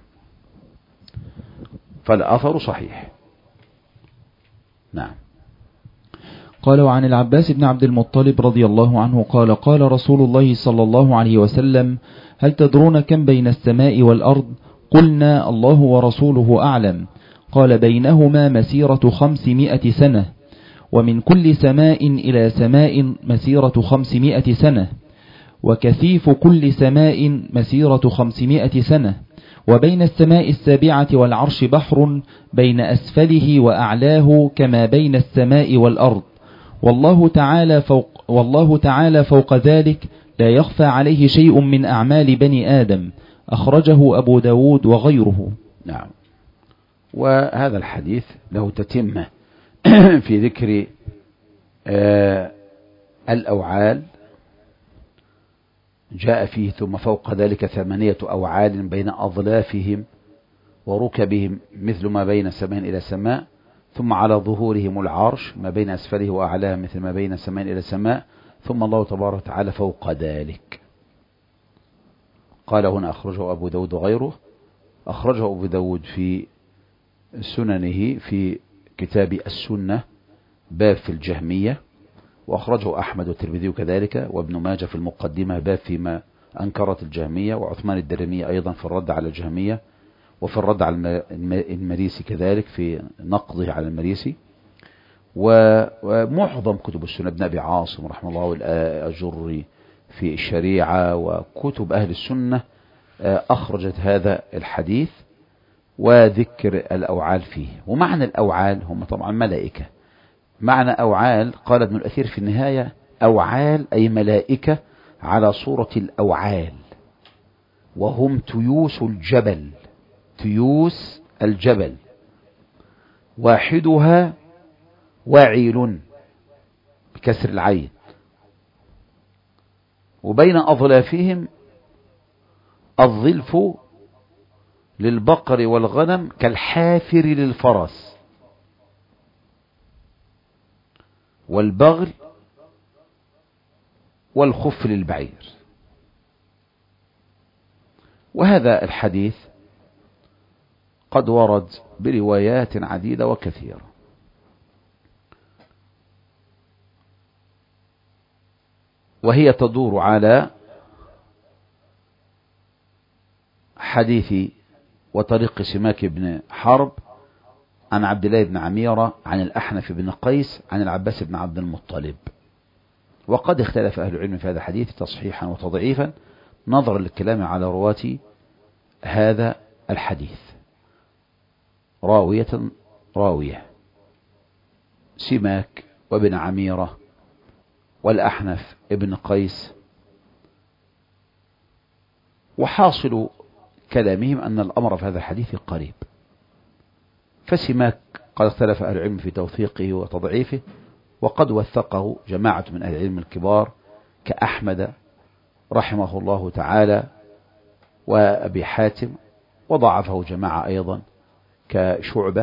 فالأثر صحيح. نعم. قال وعن العباس بن عبد المطلب رضي الله عنه قال قال رسول الله صلى الله عليه وسلم هل تدرون كم بين السماء والأرض؟ قلنا الله ورسوله أعلم. قال بينهما مسيرة 500 سنة، ومن كل سماء إلى سماء مسيرة 500 سنة، وكثيف كل سماء مسيرة 500 سنة، وبين السماء السابعة والعرش بحر بين أسفله وأعلاه كما بين السماء والأرض، والله تعالى فوق ذلك لا يخفى عليه شيء من أعمال بني آدم. أخرجه أبو داود وغيره. نعم. وهذا الحديث له تتمة في ذكر الأوعال، جاء فيه ثم فوق ذلك 8 أوعال بين أظلافهم وركبهم مثل ما بين سماء إلى سماء، ثم على ظهورهم العرش ما بين أسفله وأعلاه مثل ما بين سماء إلى سماء، ثم الله تبارك وتعالى فوق ذلك. قال هنا أخرجه أبو داود وغيره. أخرجه أبو داود في سننه في كتاب السنة باب في الجهمية، وأخرجه أحمد والترمذي كذلك، وابن ماجه في المقدمة باب فيما أنكرت الجهمية، وعثمان الدرمي أيضا في الرد على الجهمية، وفي الرد على المريسي كذلك في نقضه على المريسي، ومعظم كتب السنة ابن أبي عاصم رحمه الله والأجري في الشريعة وكتب أهل السنة أخرجت هذا الحديث وذكر الأوعال فيه. ومعنى الأوعال هم طبعا ملائكة. معنى أوعال قال ابن الأثير في النهاية أوعال أي ملائكة على صورة الأوعال، وهم تيوس الجبل، تيوس الجبل، واحدها وعيل بكسر العين، وبين أظلافهم الظلف للبقر والغنم كالحافر للفرس، والبغل والخف للبعير. وهذا الحديث قد ورد بروايات عديدة وكثيرة، وهي تدور على حديث وطريق سماك بن حرب عن عبد الله بن عميرة عن الأحنف بن قيس عن العباس بن عبد المطلب. وقد اختلف أهل العلم في هذا الحديث تصحيحا وتضعيفا نظرا للكلام على رواة هذا الحديث، راوية سماك وابن عميرة والأحنف ابن قيس. وحاصل كلامهم أن الأمر في هذا الحديث قريب. فسماك قد اختلف أهل العلم في توثيقه وتضعيفه، وقد وثقه جماعة من أهل العلم الكبار كأحمد رحمه الله تعالى وأبي حاتم، وضعفه جماعة أيضا كشعبة.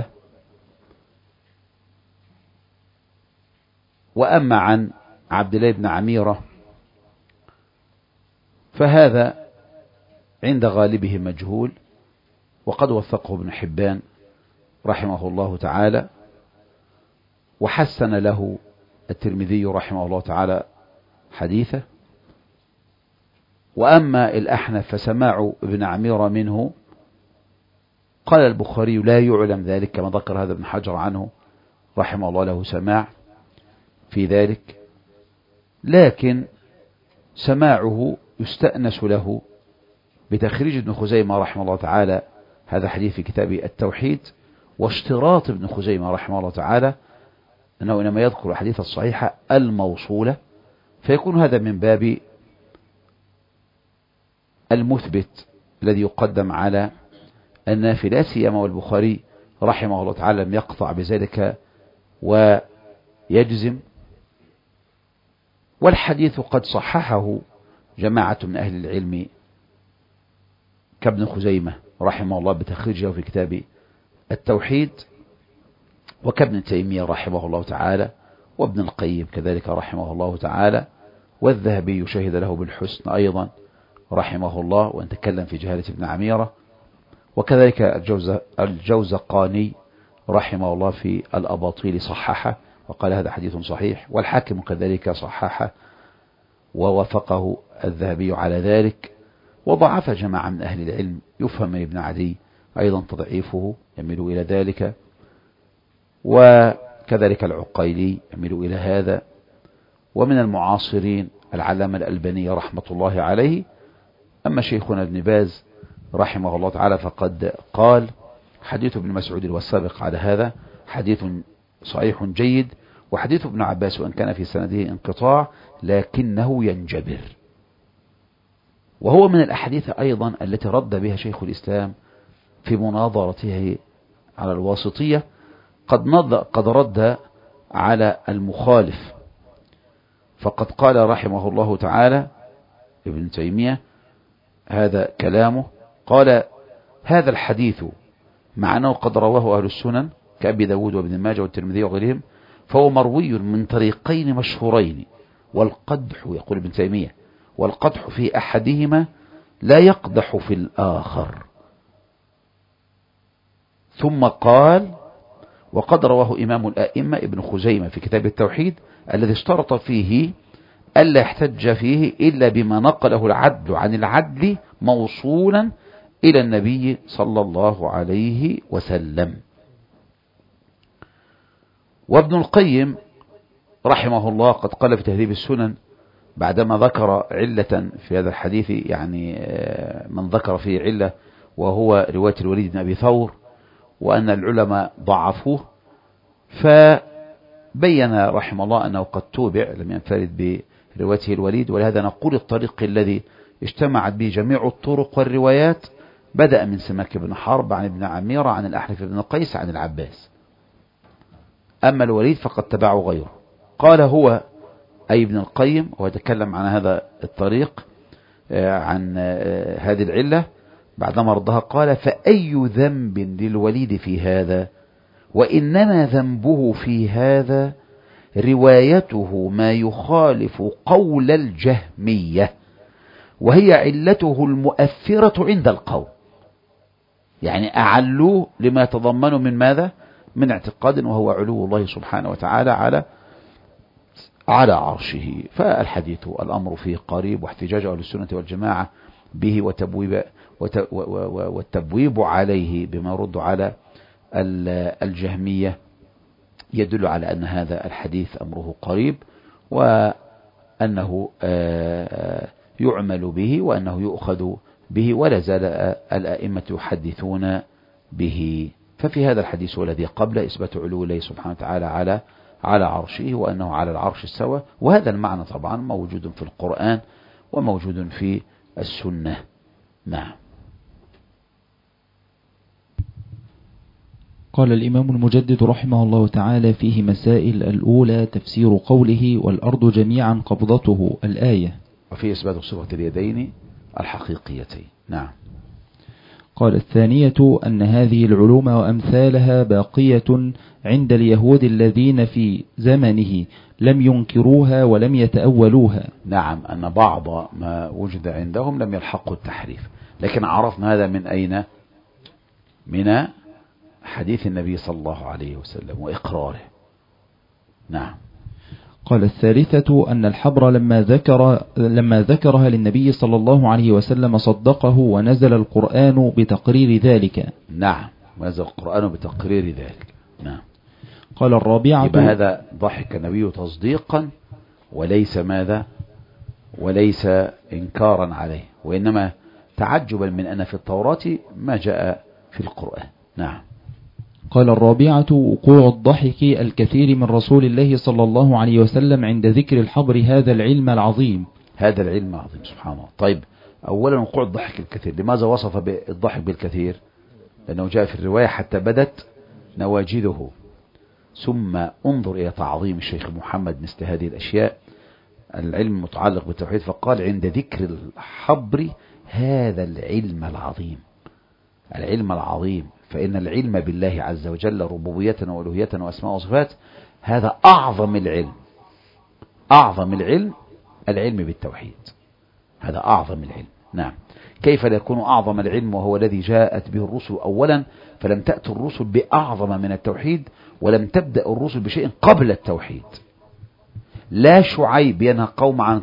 وأما عن عبد الله بن عميرة فهذا عند غالبه مجهول، وقد وثقه ابن حبان رحمه الله تعالى، وحسن له الترمذي رحمه الله تعالى حديثه. وأما الأحنف فسماع ابن عميرة منه قال البخاري لا يعلم ذلك، كما ذكر هذا ابن حجر عنه رحمه الله له سماع في ذلك، لكن سماعه يستأنس له بتخريج ابن خزيمة رحمه الله تعالى هذا حديث في كتاب التوحيد، واشتراط ابن خزيمة رحمه الله تعالى أنه إنما يذكر الحديث الصحيحة الموصولة، فيكون هذا من باب المثبت الذي يقدم على النافي، لا سيما والبخاري رحمه الله تعالى لم يقطع بذلك ويجزم. والحديث قد صححه جماعة من أهل العلم كابن خزيمة رحمه الله بتخريجه في كتاب التوحيد، وكابن تيمية رحمه الله تعالى، وابن القيم كذلك رحمه الله تعالى، والذهبي شهد له بالحسن أيضا رحمه الله وأن تكلم في جهالة ابن عميرة، وكذلك الجوزقاني رحمه الله في الأباطيل صححه وقال هذا حديث صحيح، والحاكم كذلك صححه ووافقه الذهبي على ذلك. وضعف جماعة من أهل العلم يفهم من ابن عدي أيضا تضعيفه يميل إلى ذلك، وكذلك العقيلي يميل إلى هذا. ومن المعاصرين العلامة الألباني رحمة الله عليه. أما شيخنا ابن باز رحمه الله تعالى فقد قال حديث ابن مسعود والسابق على هذا حديث صحيح جيد، وحديث ابن عباس وأن كان في سنده انقطاع لكنه ينجبر. وهو من الأحاديث أيضا التي رد بها شيخ الإسلام في مناظرته على الواسطية، قد رد على المخالف، فقد قال رحمه الله تعالى ابن تيمية هذا كلامه، قال هذا الحديث مع أنه قد رواه أهل السنن كأبي داود وابن ماجه والترمذي وغيرهم، فهو مروي من طريقين مشهورين، والقدح يقول ابن تيمية والقدح في أحدهما لا يقدح في الآخر. ثم قال وقد رواه إمام الآئمة ابن خزيمة في كتاب التوحيد الذي اشترط فيه ألا يحتج فيه إلا بما نقله العدل عن العدل موصولا إلى النبي صلى الله عليه وسلم. وابن القيم رحمه الله قد قال في تهذيب السنن بعدما ذكر علة في هذا الحديث، يعني من ذكر فيه علة وهو رواية الوليد بن أبي ثور، وأن العلماء ضعفوه، فبين رحمه الله أنه قد توبع، لم ينفرد بروايته الوليد، ولهذا نقول الطريق الذي اجتمعت به جميع الطرق والروايات بدأ من سماك بن حرب عن ابن عميرة عن الأحنف بن قيس عن العباس. أما الوليد فقد تبعه غيره. قال هو أي ابن القيم، ويتكلم عن هذا الطريق عن هذه العلة بعدما ردها، قال: فأي ذنب للوليد في هذا؟ وإنما ذنبه في هذا روايته ما يخالف قول الجهمية، وهي علته المؤثرة عند القوم. يعني أعلوه لما يتضمنه من ماذا؟ من اعتقاد وهو علو الله سبحانه وتعالى على عرشه. فالحديث الأمر فيه قريب، واحتجاج أهل السنة والجماعة به والتبويب عليه بما يرد على الجهمية يدل على أن هذا الحديث أمره قريب، وأنه يعمل به، وأنه يؤخذ به، ولا زال الأئمة يحدثون به. ففي هذا الحديث والذي قبله إثبات علو الله سبحانه وتعالى على عرشه، وأنه على العرش استوى، وهذا المعنى طبعا موجود في القرآن وموجود في السنة. نعم. قال الإمام المجدد رحمه الله تعالى فيه مسائل. الأولى تفسير قوله والأرض جميعا قبضته الآية، وفي إثبات صفة اليدين الحقيقيتين. نعم. قال الثانية أن هذه العلوم وأمثالها باقية عند اليهود الذين في زمنه لم ينكروها ولم يتأولوها. نعم، أن بعض ما وجد عندهم لم يلحقوا التحريف، لكن عرفنا هذا من أين؟ من حديث النبي صلى الله عليه وسلم وإقراره. نعم. قال الثالثة أن الحبر لما ذكرها للنبي صلى الله عليه وسلم صدقه، ونزل القرآن بتقرير ذلك. نعم، ونزل القرآن بتقرير ذلك. نعم. قال الرابعة، يبقى هذا ضحك النبي تصديقا وليس ماذا؟ وليس إنكارا عليه، وإنما تعجبا من أن في التوراة ما جاء في القرآن. نعم. قال الرابعة وقوع الضحك الكثير من رسول الله صلى الله عليه وسلم عند ذكر الحبر هذا العلم العظيم. هذا العلم العظيم سبحان الله. طيب، أولا وقوع الضحك الكثير، لماذا وصف بالضحك بالكثير؟ لأنه جاء في الرواية حتى بدت نواجذه. ثم انظر إلى تعظيم الشيخ محمد مثل هذه الأشياء، العلم متعلق بالتوحيد، فقال عند ذكر الحبر هذا العلم العظيم. العلم العظيم، فإن العلم بالله عز وجل ربوبية وألوهية وأسماء وصفات هذا أعظم العلم. أعظم العلم العلم بالتوحيد، هذا أعظم العلم. نعم. كيف لا يكون أعظم العلم وهو الذي جاءت به الرسل أولا؟ فلم تأتي الرسل بأعظم من التوحيد، ولم تبدأ الرسل بشيء قبل التوحيد. لا شعيب ينهى قوم عن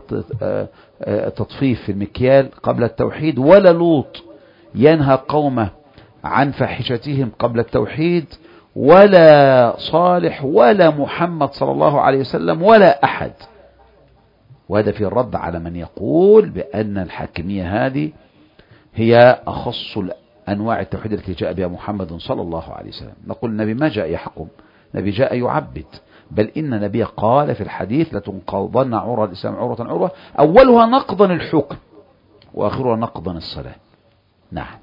تطفيف في المكيال قبل التوحيد، ولا لوط ينهى قومه عن فاحشتهم قبل التوحيد، ولا صالح ولا محمد صلى الله عليه وسلم ولا أحد. وهذا في الرد على من يقول بأن الحاكمية هذه هي أخص أنواع التوحيد التي جاء بها محمد صلى الله عليه وسلم. نقول النبي ما جاء يحكم، النبي جاء يعبد، بل إن النبي قال في الحديث لتنقضن عروة الإسلام عروة عروة، أولها نقضا الحكم وآخرها نقضا الصلاة. نعم.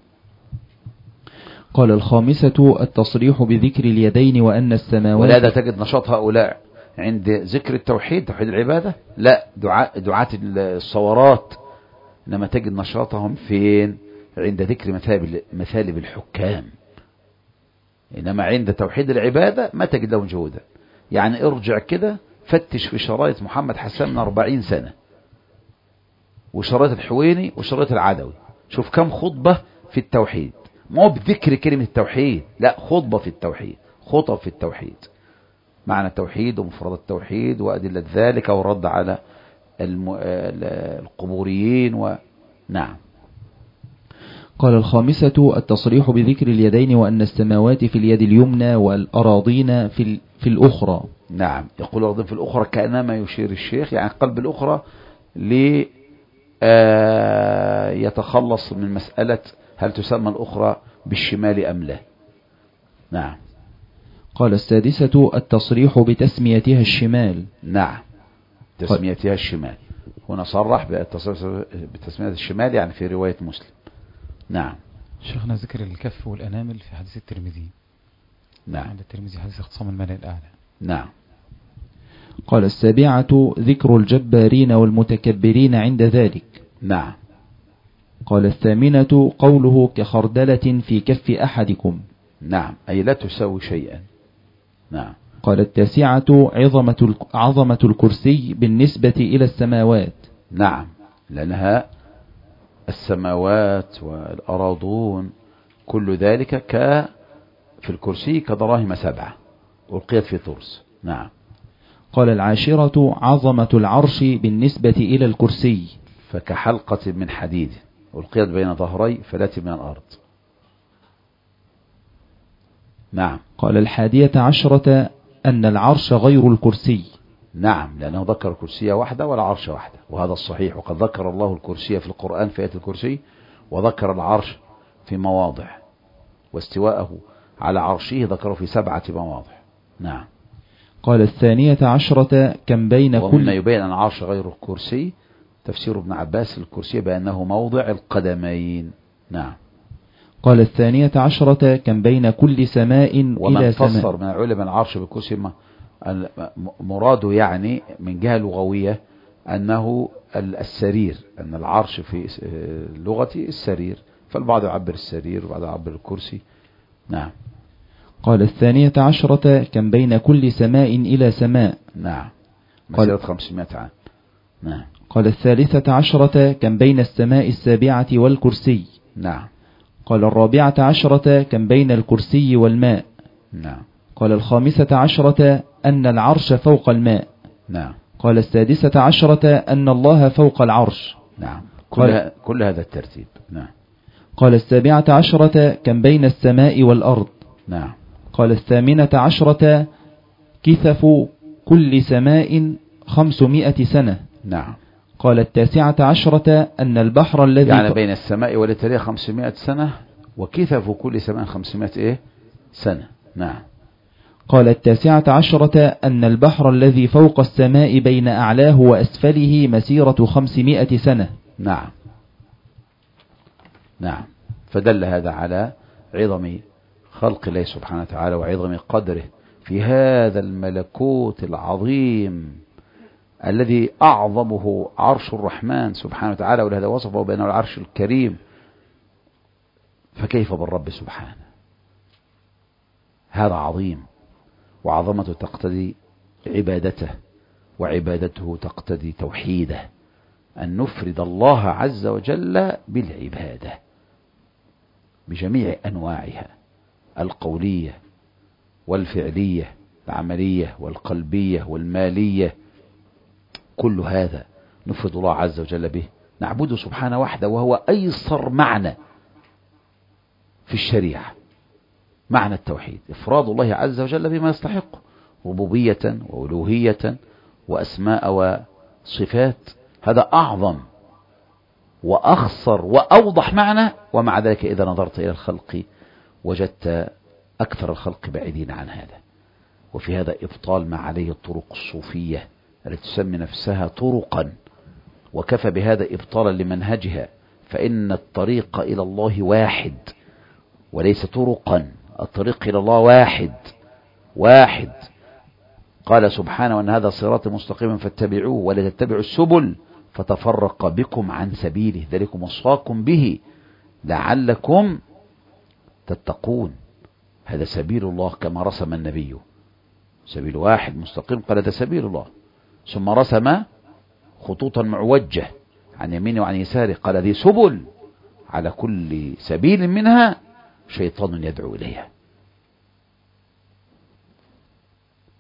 قال الخامسة التصريح بذكر اليدين وأن السماوات. ولهذا تجد نشاط هؤلاء عند ذكر التوحيد، توحيد العبادة، لا دعاة الصورات، إنما تجد نشاطهم فين؟ عند ذكر مثالب الحكام. إنما عند توحيد العبادة ما تجد لهم جهودا. يعني ارجع كده فتش في شرايط محمد حسان من 40 سنة، وشرايط الحويني وشرايط العدوي، شوف كم خطبة في التوحيد، مو بذكر كلمة التوحيد، لا، خطبة في التوحيد، خطب في التوحيد. معنى التوحيد ومفردات التوحيد وأدلة ذلك والرد على القبوريين نعم. قال الخامسة التصريح بذكر اليدين وأن السماوات في اليد اليمنى والأراضين في الأخرى. نعم، يقول الأراضين في الأخرى كأنما يشير الشيخ يعني قلب الأخرى يتخلص من مسألة هل تسمى الأخرى بالشمال أم لا. نعم. قال السادسة التصريح بتسميتها الشمال. نعم، تسميتها الشمال، هنا صرح بتسمية الشمال يعني في رواية مسلم. نعم. شيخنا ذكر الكف والأنامل في حديث الترمذي. نعم. عند الترمذي حديث اختصام الملأ الأعلى. نعم. قال السابعة ذكر الجبارين والمتكبرين عند ذلك. نعم. قال الثامنة قوله كخردلة في كف أحدكم. نعم، أي لا تساوي شيئا. نعم. قال التاسعة عظمة الكرسي بالنسبة إلى السماوات. نعم، لأنها السماوات والأراضون كل ذلك في الكرسي كدراهم 7 ألقيت في ترس. نعم. قال العاشرة عظمة العرش بالنسبة إلى الكرسي فكحلقة من حديد ألقيت بين ظهري فلاة من الأرض. نعم. قال 11 أن العرش غير الكرسي. نعم، لأنه ذكر الكرسي وحده ولا عرش وحده، وهذا الصحيح. وقد ذكر الله الكرسي في القرآن في آية الكرسي، وذكر العرش في مواضع، واستواءه على عرشه ذكره في 7 مواضع. نعم. قال 12 كم بين ومما يبين أن العرش غير الكرسي تفسير ابن عباس الكرسي بأنه موضع القدمين. نعم. قال 12 كم بين كل سماء إلى سماء. ومن فسر من علم العرش بالكرسي مراده يعني من جهة لغوية أنه السرير، أن العرش في اللغة السرير، فالبعض يعبر السرير وبعض يعبر الكرسي. نعم. قال 12 كم بين كل سماء إلى سماء. نعم، مسيرة 500 عام. نعم. قال 13 كم بين السماء السابعة والكرسي. نعم. قال 14 كم بين الكرسي والماء. نعم. قال 15 أن العرش فوق الماء. نعم. قال 16 أن الله فوق العرش. نعم. كل هذا الترتيب. نعم. قال 17 كم بين السماء والأرض. نعم. قال 18 كثف كل سماء 500 سنة. نعم. قال 19 أن البحر الذي يعني بين السماء والتاريخ 500 سنة، وكثف كل سماء 500 سنة. نعم. قال 19 أن البحر الذي فوق السماء بين أعلاه وأسفله مسيرة 500 سنة. نعم. نعم. فدل هذا على عظم خلق الله سبحانه وتعالى وعظم قدره في هذا الملكوت العظيم الذي أعظمه عرش الرحمن سبحانه وتعالى، ولهذا وصفه بأنه العرش الكريم. فكيف بالرب سبحانه؟ هذا عظيم، وعظمته تقتضي عبادته، وعبادته تقتضي توحيده، أن نفرد الله عز وجل بالعبادة بجميع أنواعها، القولية والفعلية، العملية والقلبية والمالية، كل هذا نفرد الله عز وجل به، نعبده سبحانه وحده، وهو أيسر معنى في الشريعة، معنى التوحيد، إفراد الله عز وجل بما يستحق ربوبية وألوهية وأسماء وصفات. هذا أعظم وأخصر وأوضح معنى، ومع ذلك إذا نظرت إلى الخلق وجدت أكثر الخلق بعيدين عن هذا. وفي هذا إبطال ما عليه الطرق الصوفية التي تسمي نفسها طرقا، وكفى بهذا إبطالا لمنهجها، فإن الطريق إلى الله واحد وليس طرقا، الطريق إلى الله واحد. قال سبحانه وأن هذا صراط مستقيما فاتبعوه ولا تتبعوا السبل فتفرق بكم عن سبيله ذلكم وصاكم به لعلكم تتقون. هذا سبيل الله كما رسم النبي، سبيل واحد مستقيم، قال هذا سبيل الله، ثم رسم خطوطا معوجة عن يمينه وعن يساره، قال هذه سبل، على كل سبيل منها شيطان يدعو إليها.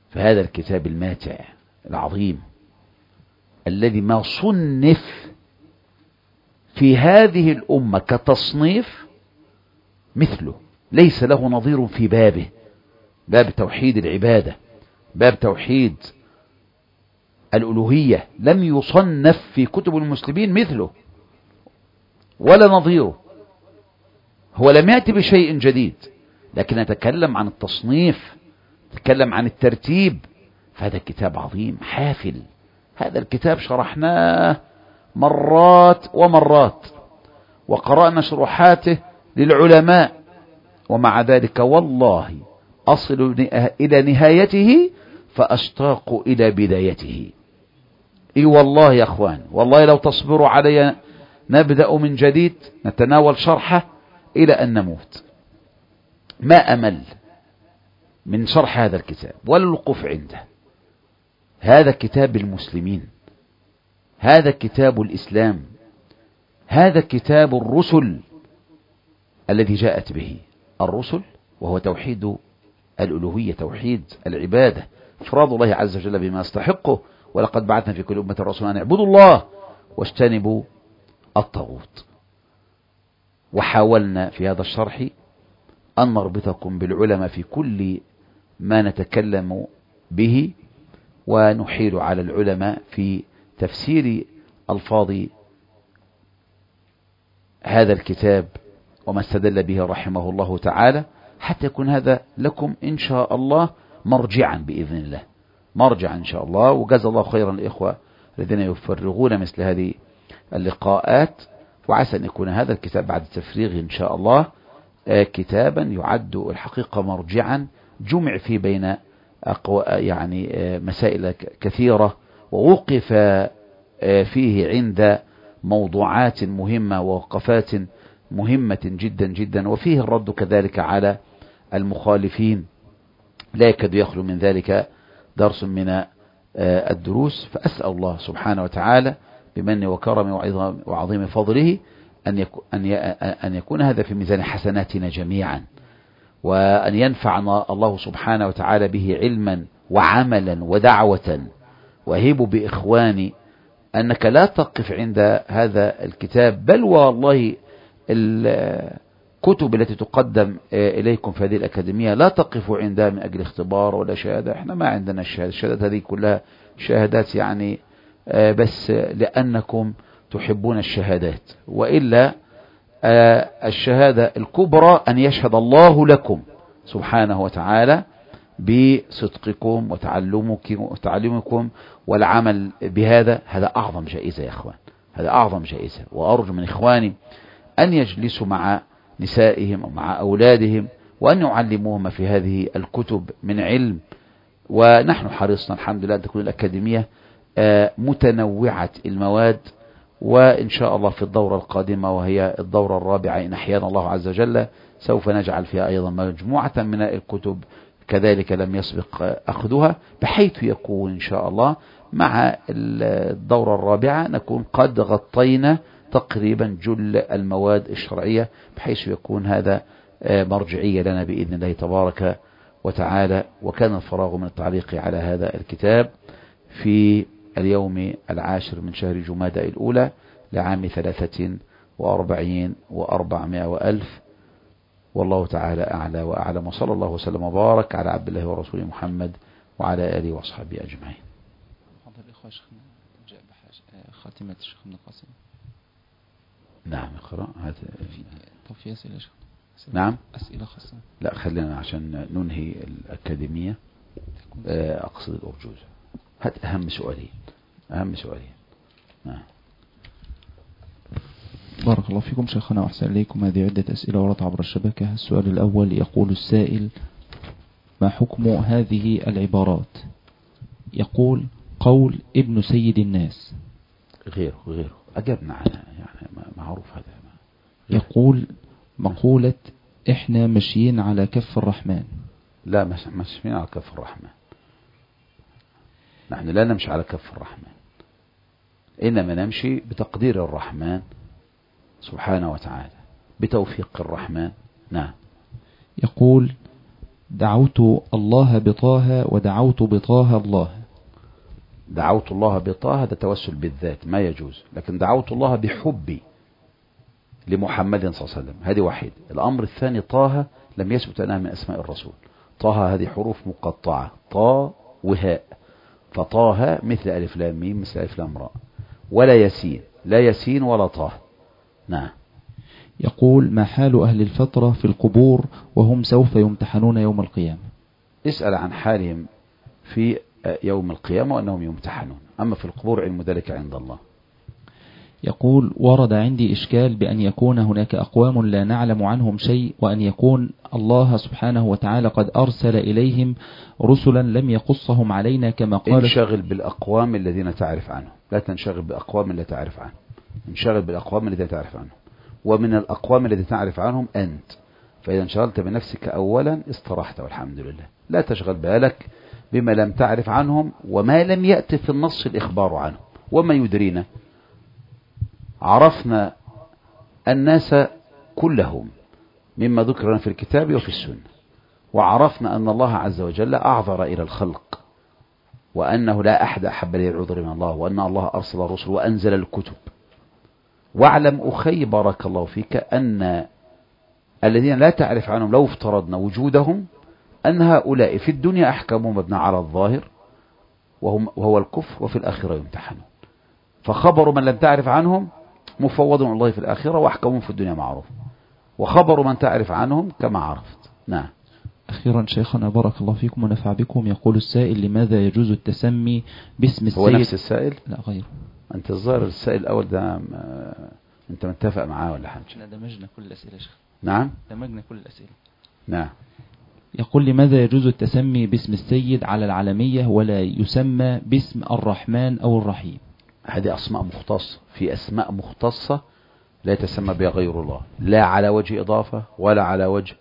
فهذا الكتاب الماتع العظيم الذي ما صنف في هذه الأمة كتصنيف مثله، ليس له نظير في بابه، باب توحيد العبادة، باب توحيد الألوهية، لم يصنف في كتب المسلمين مثله ولا نظيره. هو لم يأتي بشيء جديد، لكن نتكلم عن التصنيف، نتكلم عن الترتيب. فهذا كتاب عظيم حافل. هذا الكتاب شرحناه مرات ومرات، وقرأنا شروحاته للعلماء، ومع ذلك والله أصل إلى نهايته فأشتاق إلى بدايته. إي والله يا أخوان، والله لو تصبروا علي نبدأ من جديد نتناول شرحه إلى أن نموت. ما أمل من شرح هذا الكتاب ولا الوقوف عنده. هذا كتاب المسلمين، هذا كتاب الإسلام، هذا كتاب الرسل الذي جاءت به الرسل، وهو توحيد الألوهية، توحيد العبادة، إفراد الله عز وجل بما يستحقه. ولقد بعثنا في كل أمة رسولا أن اعبدوا الله واجتنبوا الطاغوت. وحاولنا في هذا الشرح أن نربطكم بالعلماء في كل ما نتكلم به، ونحيل على العلماء في تفسير ألفاظ هذا الكتاب وما استدل به رحمه الله تعالى، حتى يكون هذا لكم إن شاء الله مرجعا بإذن الله، مرجعا إن شاء الله. وجزا الله خيرا الإخوة الذين يفرغون مثل هذه اللقاءات، وعسى أن يكون هذا الكتاب بعد التفريغ إن شاء الله كتابا يعد الحقيقة مرجعا، جمع فيه بين يعني مسائل كثيرة، ووقف فيه عند موضوعات مهمة ووقفات مهمة جدا جدا، وفيه الرد كذلك على المخالفين، لا يكاد يخلو من ذلك درس من الدروس. فأسأل الله سبحانه وتعالى بمن وكرم وعظيم فضله أن يكون هذا في ميزان حسناتنا جميعا، وأن ينفعنا الله سبحانه وتعالى به علما وعملا ودعوة. وهب بإخواني أنك لا تقف عند هذا الكتاب، بل والله الكتب التي تقدم إليكم في هذه الأكاديمية لا تقف عندها من أجل اختبار ولا شهادة. احنا ما عندنا الشهادات هذه كلها شهادات يعني بس لأنكم تحبون الشهادات، وإلا الشهادة الكبرى أن يشهد الله لكم سبحانه وتعالى بصدقكم وتعلمكم والعمل بهذا. هذا أعظم جائزة يا أخوان، هذا أعظم جائزة. وأرجو من إخواني أن يجلسوا مع نسائهم ومع أولادهم وأن يعلموهم في هذه الكتب من علم. ونحن حرصنا الحمد لله أن تكون الأكاديمية متنوعة المواد، وإن شاء الله في الدورة القادمة وهي الدورة الرابعة إن أحيانا الله عز وجل سوف نجعل فيها أيضا مجموعة من الكتب كذلك لم يسبق أخذها، بحيث يكون إن شاء الله مع الدورة الرابعة نكون قد غطينا تقريبا جل المواد الشرعية، بحيث يكون هذا مرجعية لنا بإذن الله تبارك وتعالى. وكان الفراغ من التعليق على هذا الكتاب في اليوم 10 من شهر جمادى الأولى لعام 43 و400 ألف. والله تعالى أعلى وأعلم، وصلى الله وسلم وبارك على عبد الله ورسوله محمد وعلى آله وأصحابه أجمعين. حضر الإخوة شيخنا جاء خاتمة الشيخ ابن القاسم. نعم اقرأ. طب في أسئلة شيخ؟ نعم أسئلة خاصة. لا خلينا عشان ننهي الأكاديمية أقصد الأرجوزة. هات أهم سؤالين، أهم سؤالين. نعم. بارك الله فيكم شيخنا وأحسن إليكم. هذه عدة أسئلة وردت عبر الشبكة. السؤال الأول يقول السائل: ما حكم هذه العبارات؟ يقول: قول ابن سيد الناس. غيره أجبنا عنها يعني معروف هذا. يقول: مقولة إحنا ماشيين على كف الرحمن. لا ماشيين على كف الرحمن، نحن لا نمشي على كف الرحمن، إنما نمشي بتقدير الرحمن سبحانه وتعالى، بتوفيق الرحمن. نعم. يقول: دعوت الله بطه ودعوت بطه الله. دعوت الله بطه هذا توسل بالذات ما يجوز، لكن دعوت الله بحبي لمحمد صلى الله عليه وسلم هذه واحد. الأمر الثاني طه لم يثبت أنها من أسماء الرسول. طه هذه حروف مقطعة، طا وهاء، فطه مثل ألف لام ميم مثل ألف لام راء، ولا يسين، لا يسين ولا طه. نعم. يقول: ما حال أهل الفترة في القبور وهم سوف يمتحنون يوم القيامة؟ اسأل عن حالهم في يوم القيامة وأنهم يمتحنون، أما في القبور علم ذلك عند الله. يقول: ورد عندي إشكال بأن يكون هناك أقوام لا نعلم عنهم شيء، وأن يكون الله سبحانه وتعالى قد أرسل إليهم رسلا لم يقصهم علينا كما قال. انشغل بالأقوام الذين تعرف عنهم، لا تنشغل بأقوام لا تعرف عنهم. انشغل بالأقوام التي تعرف عنهم، ومن الأقوام التي تعرف عنهم أنت. فإذا انشغلت بنفسك أولا استرحت والحمد لله. لا تشغل بالك بما لم تعرف عنهم وما لم يأتي في النص الإخبار عنهم. وما يدرينا، عرفنا الناس كلهم مما ذكرنا في الكتاب وفي السنة، وعرفنا أن الله عز وجل أعذر إلى الخلق، وأنه لا أحد أحب إليه العذر من الله، وأن الله أرسل الرسل وأنزل الكتب. واعلم أخي بارك الله فيك أن الذين لا تعرف عنهم لو افترضنا وجودهم أن هؤلاء في الدنيا أحكامهم مبنى على الظاهر وهو الكفر، وفي الآخرة يمتحنون. فخبر من لم تعرف عنهم مفوض من الله في الآخرة، وأحكامهم في الدنيا معروف، وخبر من تعرف عنهم كما عرفت. نعم. أخيرا شيخنا بارك الله فيكم ونفع بكم، يقول السائل: لماذا يجوز التسمي باسم السيد؟ هو نفس السائل؟ لا غيره. أنت الظاهر السائل الأول ده أنت متفق معاه ولا حاجة؟ لا دمجنا كل الأسئلة يا شيخ. نعم دمجنا كل الأسئلة. نعم. يقول: لماذا يجوز التسمي باسم السيد على العالمية ولا يسمى باسم الرحمن أو الرحيم؟ هذه أسماء مختصة، في أسماء مختصة لا يتسمى بها غير الله، لا على وجه إضافة ولا على وجه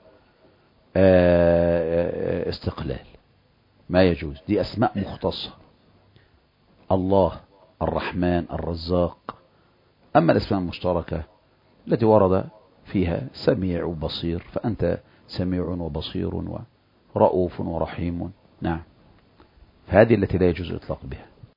استقلال، ما يجوز. دي أسماء مختصة، الله، الرحمن، الرزاق. أما الأسماء المشتركة التي ورد فيها سميع وبصير، فأنت سميع وبصير ورؤوف ورحيم. نعم. فهذه التي لا يجوز الإطلاق بها.